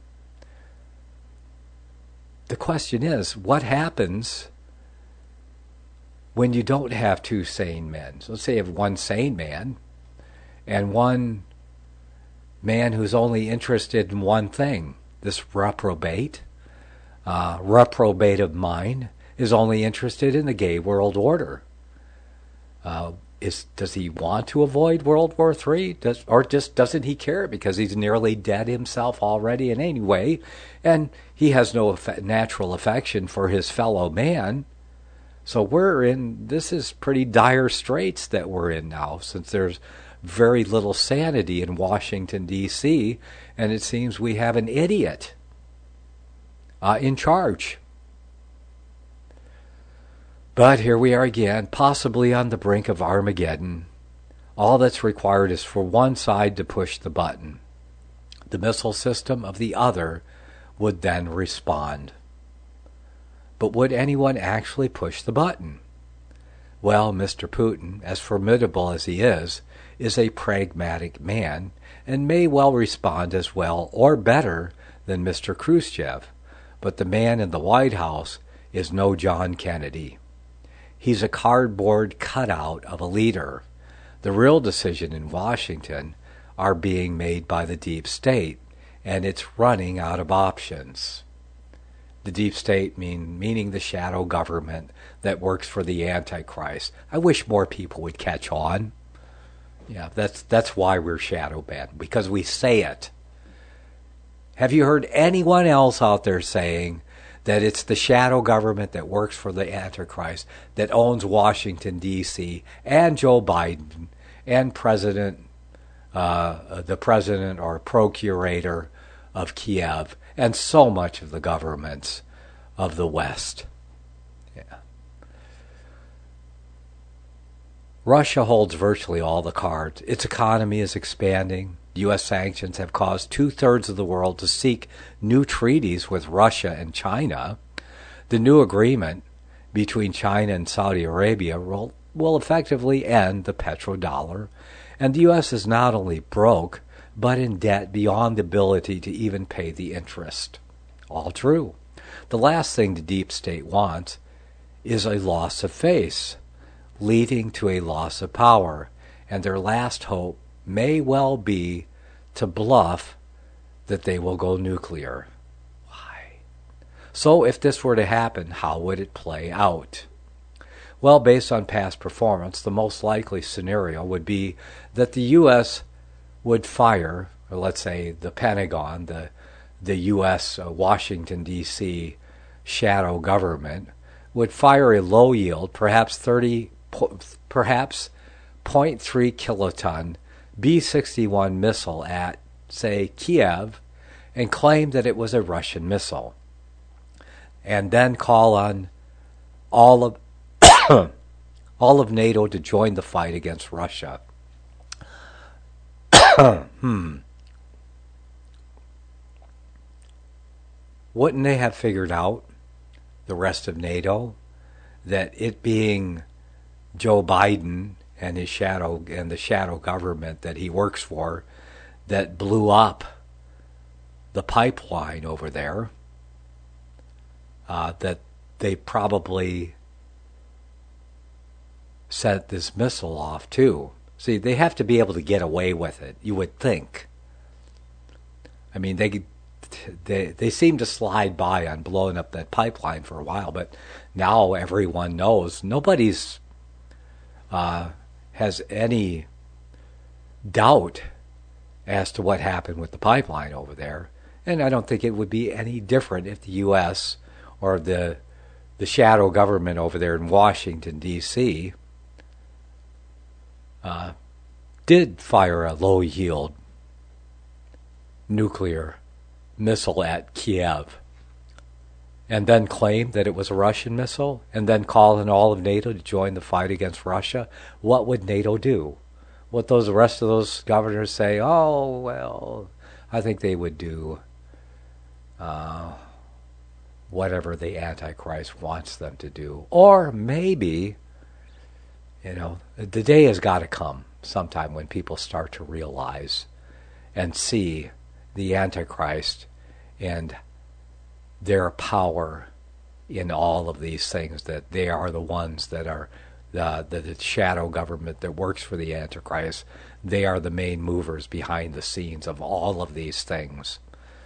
The question is, what happens when you don't have two sane men? So let's say you have one sane man and one man who's only interested in one thing. This reprobate, uh, reprobate of mind, is only interested in the gay world order. Uh, is does he want to avoid World War Three? Does, or just doesn't he care because he's nearly dead himself already in any way, and he has no aff- natural affection for his fellow man? So we're in, this is pretty dire straits that we're in now, since there's very little sanity in Washington, D C, and it seems we have an idiot uh, in charge. But here we are again, possibly on the brink of Armageddon. All that's required is for one side to push the button. The missile system of the other would then respond. But would anyone actually push the button? Well, Mister Putin, as formidable as he is, is a pragmatic man and may well respond as well or better than Mister Khrushchev. But the man in the White House is no John Kennedy. He's a cardboard cutout of a leader. The real decision in Washington are being made by the deep state, and it's running out of options. The deep state mean, meaning the shadow government that works for the Antichrist. I wish more people would catch on. Yeah, that's that's why we're shadow banned, because we say it. Have you heard anyone else out there saying that it's the shadow government that works for the Antichrist, that owns Washington, D C, and Joe Biden, and President, uh, the president or procurator of Kiev, and so much of the governments of the West? Yeah. Russia holds virtually all the cards. Its economy is expanding. U S sanctions have caused two-thirds of the world to seek new treaties with Russia and China. The new agreement between China and Saudi Arabia will, will effectively end the petrodollar, and the U S is not only broke, but in debt beyond the ability to even pay the interest. All true. The last thing the deep state wants is a loss of face, leading to a loss of power, and their last hope may well be to bluff that they will go nuclear. Why? So if this were to happen, how would it play out? Well, based on past performance, the most likely scenario would be that the U S would fire, or let's say the Pentagon, the the U S uh, Washington, D C shadow government, would fire a low yield, perhaps thirty, perhaps zero point three kiloton B sixty-one missile at, say, Kiev, and claim that it was a Russian missile, and then call on all of all of NATO to join the fight against Russia. hmm. Wouldn't they have figured out, the rest of NATO, that it being Joe Biden and his shadow and the shadow government that he works for that blew up the pipeline over there, uh, that they probably sent this missile off too. See, they have to be able to get away with it, you would think. I mean, they they they seem to slide by on blowing up that pipeline for a while, but now everyone knows. Nobody's uh, has any doubt as to what happened with the pipeline over there. And I don't think it would be any different if the U S or the the shadow government over there in Washington, D C uh, did fire a low-yield nuclear missile at Kiev and then claim that it was a Russian missile and then call on all of NATO to join the fight against Russia. What would NATO do? What those the rest of those governors say? Oh, well, I think they would do uh, whatever the Antichrist wants them to do. Or maybe, you know, the day has got to come sometime when people start to realize and see the Antichrist and their power in all of these things, that they are the ones that are the, the, the shadow government that works for the Antichrist. They are the main movers behind the scenes of all of these things.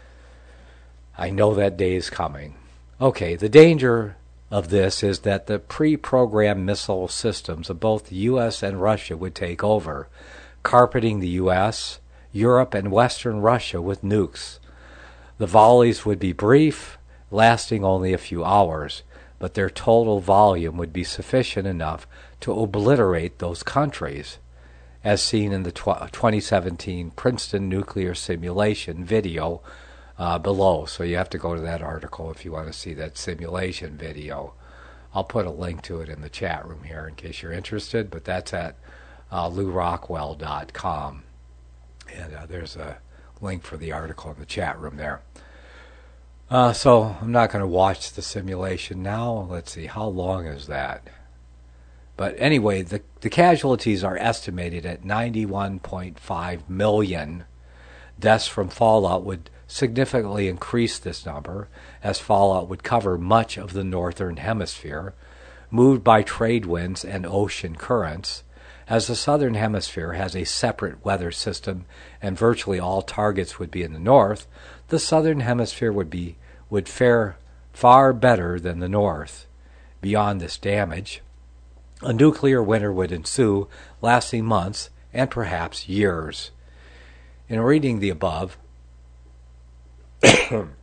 I know that day is coming. Okay, the danger of this is that the pre-programmed missile systems of both the U S and Russia would take over, carpeting the U S, Europe, and Western Russia with nukes. The volleys would be brief, lasting only a few hours, but their total volume would be sufficient enough to obliterate those countries, as seen in the tw- twenty seventeen Princeton nuclear simulation video uh, below. So you have to go to that article if you want to see that simulation video. I'll put a link to it in the chat room here in case you're interested, but that's at uh, lou rockwell dot com. And uh, there's a link for the article in the chat room there. Uh, so I'm not going to watch the simulation now. Let's see, how long is that? But anyway, the, the casualties are estimated at ninety-one point five million. Deaths from fallout would significantly increase this number, as fallout would cover much of the northern hemisphere, moved by trade winds and ocean currents. As the southern hemisphere has a separate weather system and virtually all targets would be in the north, the southern hemisphere would be would fare far better than the north. Beyond this damage, a nuclear winter would ensue, lasting months and perhaps years. In reading the above, the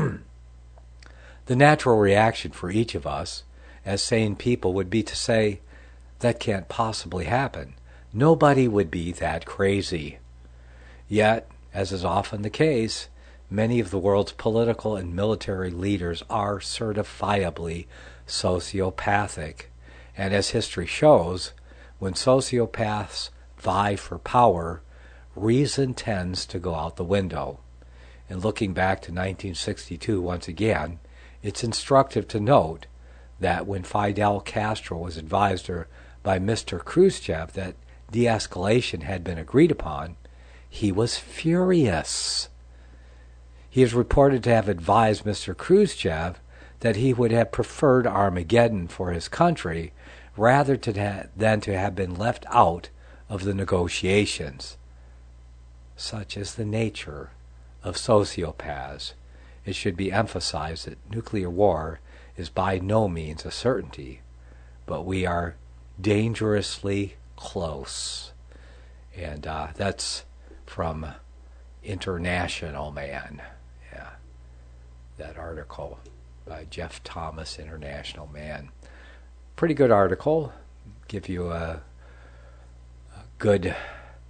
natural reaction for each of us, as sane people, would be to say, that can't possibly happen. Nobody would be that crazy. Yet, as is often the case, many of the world's political and military leaders are certifiably sociopathic. And as history shows, when sociopaths vie for power, reason tends to go out the window. And looking back to nineteen sixty-two once again, it's instructive to note that when Fidel Castro was advised by Mister Khrushchev that de-escalation had been agreed upon, he was furious. He is reported to have advised Mister Khrushchev that he would have preferred Armageddon for his country rather to ha- than to have been left out of the negotiations. Such is the nature of sociopaths. It should be emphasized that nuclear war is by no means a certainty, but we are dangerously close. And uh, that's from International Man. Yeah, that article by Jeff Thomas, International Man. Pretty good article. Give you a, a good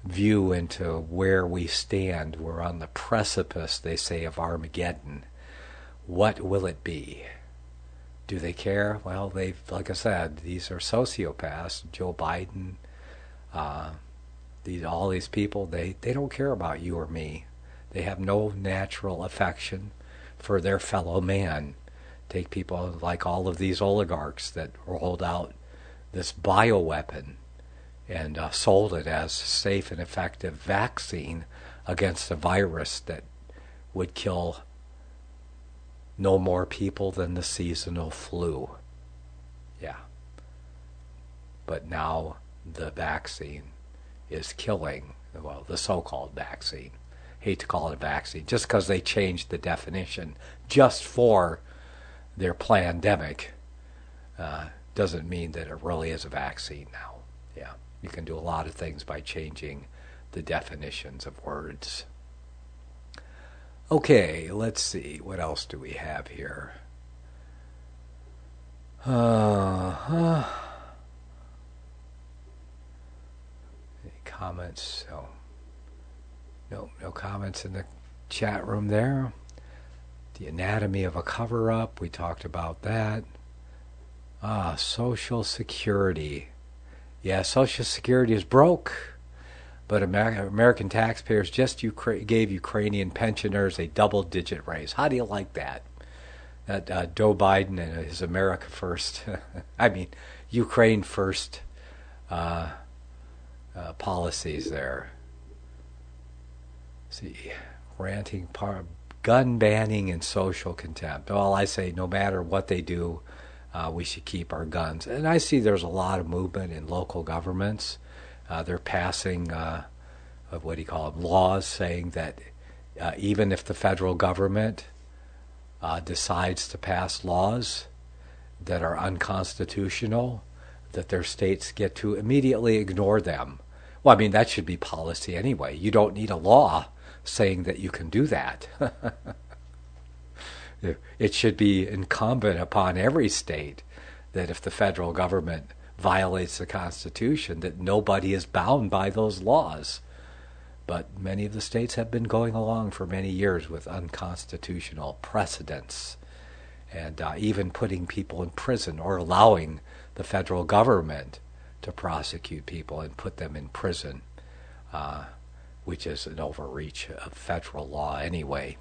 view into where we stand. We're on the precipice, they say, of Armageddon. What will it be? Do they care? Well, they've, like I said, these are sociopaths. Joe Biden, uh, these all these people, they, they don't care about you or me. They have no natural affection for their fellow man. Take people like all of these oligarchs that rolled out this bioweapon and uh, sold it as a safe and effective vaccine against a virus that would kill no more people than the seasonal flu. Yeah. But now the vaccine is killing, well, the so-called vaccine. Hate to call it a vaccine, just because they changed the definition just for their plandemic uh, doesn't mean that it really is a vaccine now. Yeah, you can do a lot of things by changing the definitions of words. Okay, let's see. What else do we have here? Uh-huh. Any comments? So, no, no comments in the chat room there. The anatomy of a cover-up, we talked about that. Ah, Social Security. Yeah, Social Security is broke, but Amer- American taxpayers just Ukra- gave Ukrainian pensioners a double-digit raise. How do you like that? That uh, Joe Biden and his America First, I mean, Ukraine First uh, uh, policies there. Let's see, ranting part. Gun banning and social contempt. Well, I say no matter what they do, uh, we should keep our guns. And I see there's a lot of movement in local governments. Uh, they're passing, uh, what do you call them, laws saying that uh, even if the federal government uh, decides to pass laws that are unconstitutional, that their states get to immediately ignore them. Well, I mean, that should be policy anyway. You don't need a law saying that you can do that. It should be incumbent upon every state that if the federal government violates the Constitution, that nobody is bound by those laws. But many of the states have been going along for many years with unconstitutional precedents, and uh, even putting people in prison or allowing the federal government to prosecute people and put them in prison. Uh, which is an overreach of federal law anyway.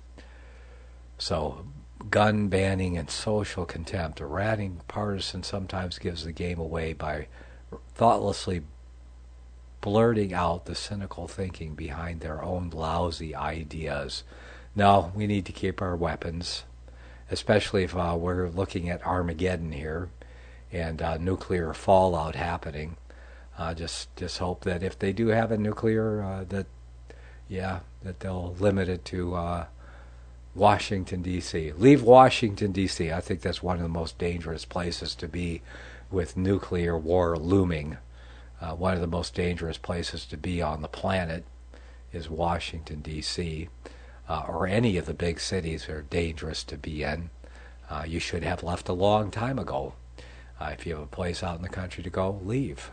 So gun banning and social contempt, a ratting partisan sometimes gives the game away by thoughtlessly blurting out the cynical thinking behind their own lousy ideas. No, we need to keep our weapons, especially if uh, we're looking at Armageddon here and uh, nuclear fallout happening. Uh, just, just hope that if they do have a nuclear, uh, that Yeah, that they'll limit it to uh, Washington, D C Leave Washington, D C I think that's one of the most dangerous places to be with nuclear war looming. Uh, one of the most dangerous places to be on the planet is Washington, D C Uh, or any of the big cities are dangerous to be in. Uh, you should have left a long time ago. Uh, if you have a place out in the country to go, leave.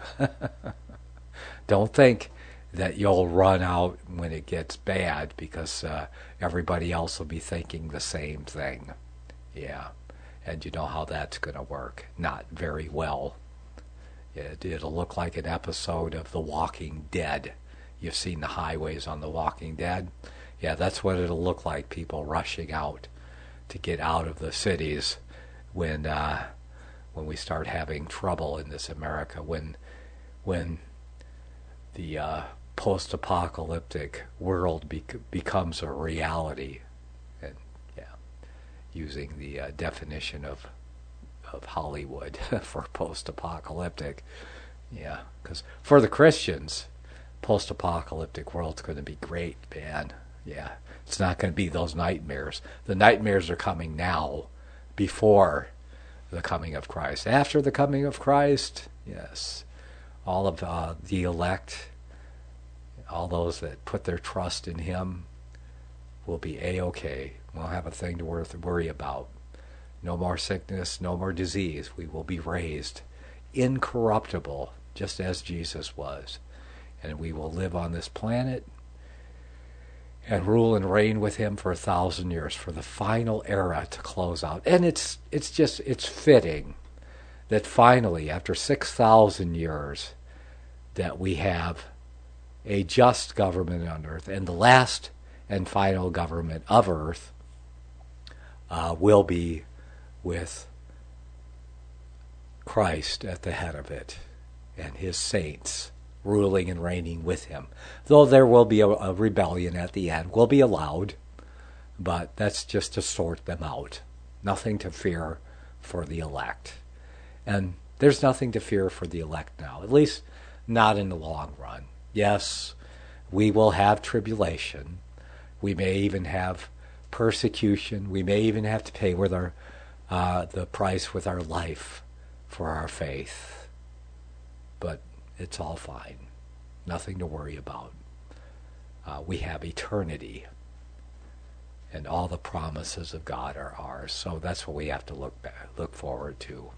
Don't think that you'll run out when it gets bad because uh, everybody else will be thinking the same thing. Yeah, and you know how that's going to work. Not very well. It, it'll look like an episode of The Walking Dead. You've seen the highways on The Walking Dead? Yeah, that's what it'll look like, people rushing out to get out of the cities when uh, when we start having trouble in this America, when, when the uh, post-apocalyptic world bec- becomes a reality. And yeah, using the uh, definition of of Hollywood for post-apocalyptic. Yeah, because for the Christians, post-apocalyptic world's going to be great, man. Yeah, it's not going to be those nightmares. The nightmares are coming now, before the coming of Christ. After the coming of Christ, yes, all of uh, the elect, all those that put their trust in him will be A-okay. We'll have a thing to worry about. No more sickness, no more disease. We will be raised incorruptible, just as Jesus was. and we will live on this planet and rule and reign with him for a thousand years, for the final era to close out. And it's it's just, it's fitting that finally, after six thousand years, that we have a just government on earth, and the last and final government of earth uh, will be with Christ at the head of it, and his saints ruling and reigning with him. Though there will be a, a rebellion at the end, will be allowed, but that's just to sort them out. Nothing to fear for the elect. And there's nothing to fear for the elect now, at least not in the long run. Yes, we will have tribulation. We may even have persecution. We may even have to pay with our uh, the price with our life for our faith. But it's all fine. Nothing to worry about. Uh, we have eternity. And all the promises of God are ours. So that's what we have to look back, look forward to.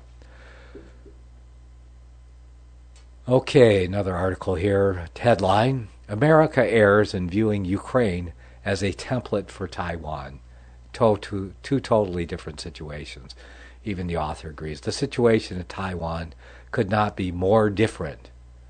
Okay, another article here. Headline: America errs in viewing Ukraine as a template for Taiwan. To, two, two totally different situations. Even the author agrees. The situation in Taiwan could not be more different.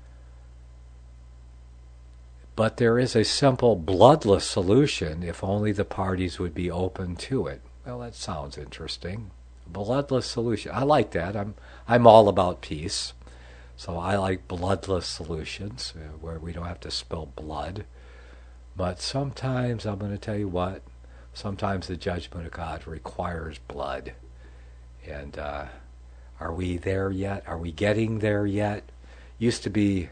But there is a simple, bloodless solution if only the parties would be open to it. Well, that sounds interesting. Bloodless solution. I like that. I'm I'm all about peace. So I like bloodless solutions uh, where we don't have to spill blood. But sometimes, I'm going to tell you what, sometimes the judgment of God requires blood. And uh, are we there yet? Are we getting there yet? Used to be,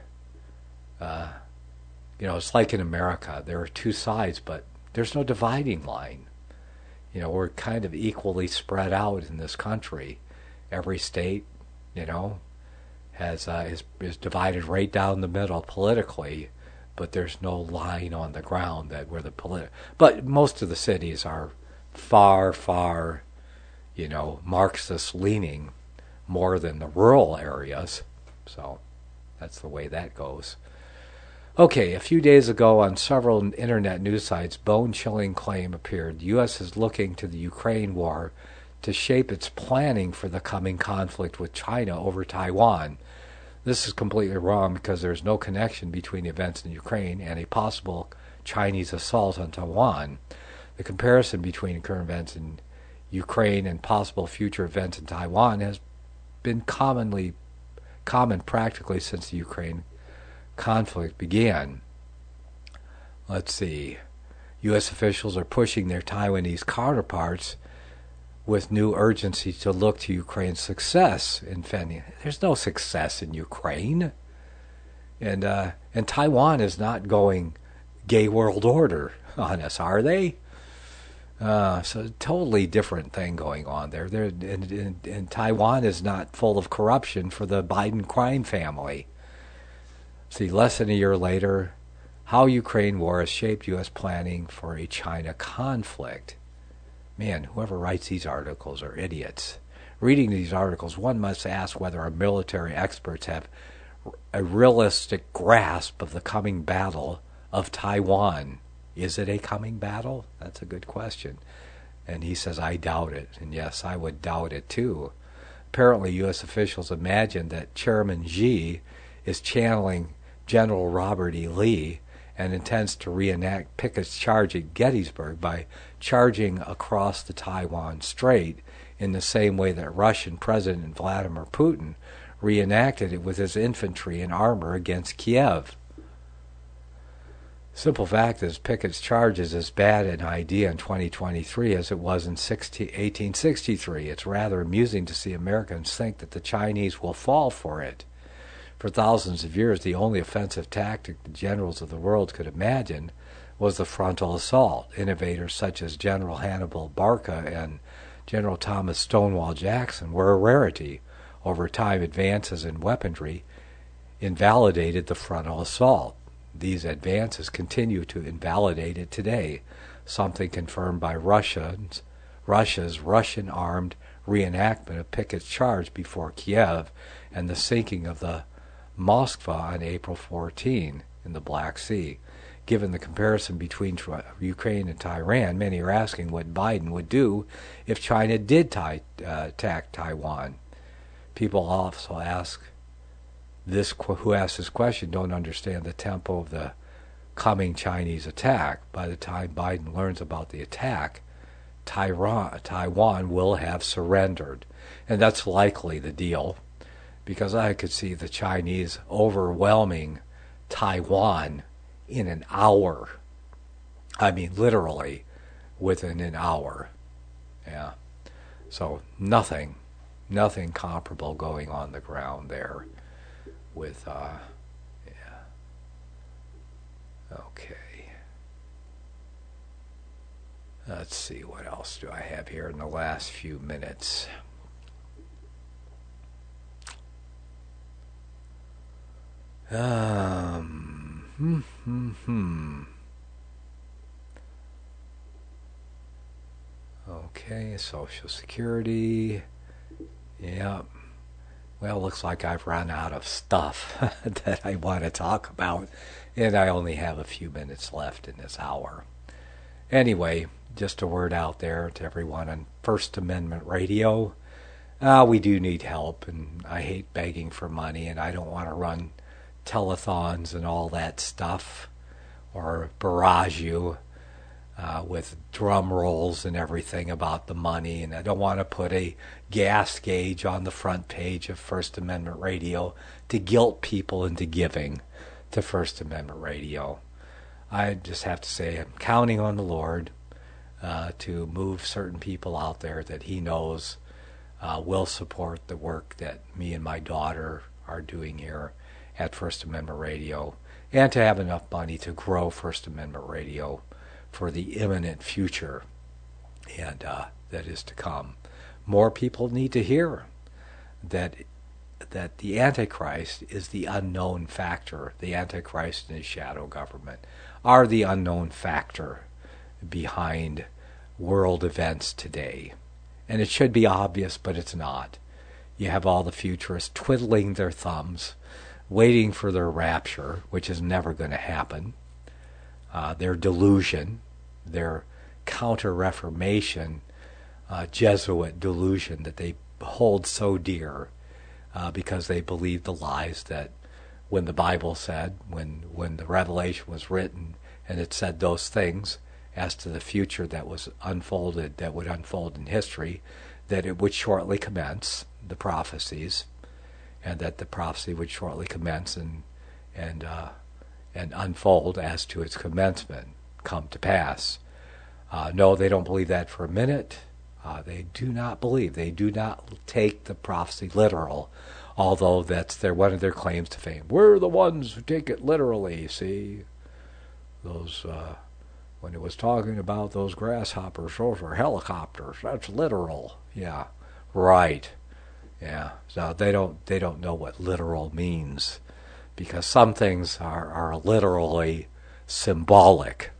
uh, you know, it's like in America. There are two sides, but there's no dividing line. You know, we're kind of equally spread out in this country. Every state, you know, has uh, is, is divided right down the middle politically, but there's no line on the ground that where the polit. But most of the cities are far, far, you know, Marxist leaning more than the rural areas. So that's the way that goes. Okay, a few days ago on several internet news sites, bone-chilling claim appeared. The U S is looking to the Ukraine war to shape its planning for the coming conflict with China over Taiwan. This is completely wrong because there's no connection between events in Ukraine and a possible Chinese assault on Taiwan. The comparison between current events in Ukraine and possible future events in Taiwan has been commonly common practically since the Ukraine conflict began. Let's see. U S officials are pushing their Taiwanese counterparts with new urgency to look to Ukraine's success in fending. There's no success in Ukraine. And uh, and Taiwan is not going gay world order on us, are they? Uh, so a totally different thing going on there. There and, and, and Taiwan is not full of corruption for the Biden crime family. See, less than a year later, how Ukraine war has shaped U S planning for a China conflict. Man, whoever writes these articles are idiots. Reading these articles, one must ask whether our military experts have a realistic grasp of the coming battle of Taiwan. Is it a coming battle? That's a good question. And he says, I doubt it. And yes, I would doubt it too. Apparently, U S officials imagine that Chairman Xi is channeling General Robert E. Lee and intends to reenact Pickett's charge at Gettysburg by charging across the Taiwan Strait in the same way that Russian President Vladimir Putin reenacted it with his infantry and armor against Kiev. Simple fact is, Pickett's charge is as bad an idea in twenty twenty-three as it was in eighteen sixty-three. It's rather amusing to see Americans think that the Chinese will fall for it. For thousands of years, the only offensive tactic the generals of the world could imagine was the frontal assault. Innovators such as General Hannibal Barca and General Thomas Stonewall Jackson were a rarity. Over time, advances in weaponry invalidated the frontal assault. These advances continue to invalidate it today, something confirmed by Russians, Russia's Russian-armed reenactment of Pickett's charge before Kiev and the sinking of the Moskva on April fourteenth. in the Black Sea. Given the comparison between Ukraine and Iran, many are asking what Biden would do if China did tie, uh, attack Taiwan. People also ask this, who asked this question don't understand the tempo of the coming Chinese attack. By the time Biden learns about the attack, Taiwan, Taiwan will have surrendered. And that's likely the deal, because I could see the Chinese overwhelming Taiwan in an hour. I mean, literally within an hour. Yeah. So nothing, nothing comparable going on the ground there with, uh, yeah. Okay. Let's see, what else do I have here in the last few minutes? Um, hmm, hmm, hmm. Okay, Social Security. Yep. Well, looks like I've run out of stuff that I want to talk about, and I only have a few minutes left in this hour. Anyway, just a word out there to everyone on First Amendment Radio. Uh, we do need help, and I hate begging for money, and I don't want to run telethons and all that stuff, or barrage you uh, with drum rolls and everything about the money, and I don't want to put a gas gauge on the front page of First Amendment Radio to guilt people into giving to First Amendment Radio. I just have to say I'm counting on the Lord uh, to move certain people out there that he knows uh, will support the work that me and my daughter are doing here at First Amendment Radio, and to have enough money to grow First Amendment Radio for the imminent future and uh, that is to come. More people need to hear that that the Antichrist is the unknown factor. The Antichrist and his shadow government are the unknown factor behind world events today. And it should be obvious, but it's not. You have all the futurists twiddling their thumbs, waiting for their rapture, which is never going to happen. Uh, their delusion, their counter-reformation, uh, Jesuit delusion that they hold so dear uh, because they believe the lies that when the Bible said, when, when the Revelation was written, and it said those things as to the future that was unfolded, that would unfold in history, that it would shortly commence, the prophecies, and that the prophecy would shortly commence and and uh, and unfold as to its commencement, come to pass. Uh, no, they don't believe that for a minute. Uh, they do not believe. They do not take the prophecy literal, although that's their one of their claims to fame. We're the ones who take it literally. See, those uh, when it was talking about those grasshoppers, those are helicopters. That's literal. Yeah, right. Yeah, so they don't they don't know what literal means, because some things are, are literally symbolic.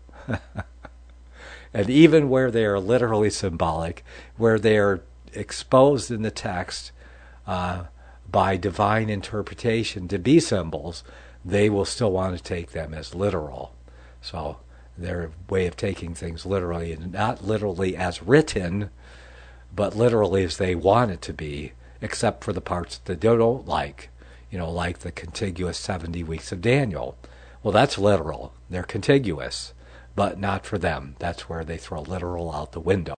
And even where they are literally symbolic, where they are exposed in the text uh, by divine interpretation to be symbols, they will still want to take them as literal. So their way of taking things literally, and not literally as written, but literally as they want it to be, except for the parts that they don't like, you know, like the contiguous seventy weeks of Daniel. Well, that's literal. They're contiguous, but not for them. That's where they throw literal out the window.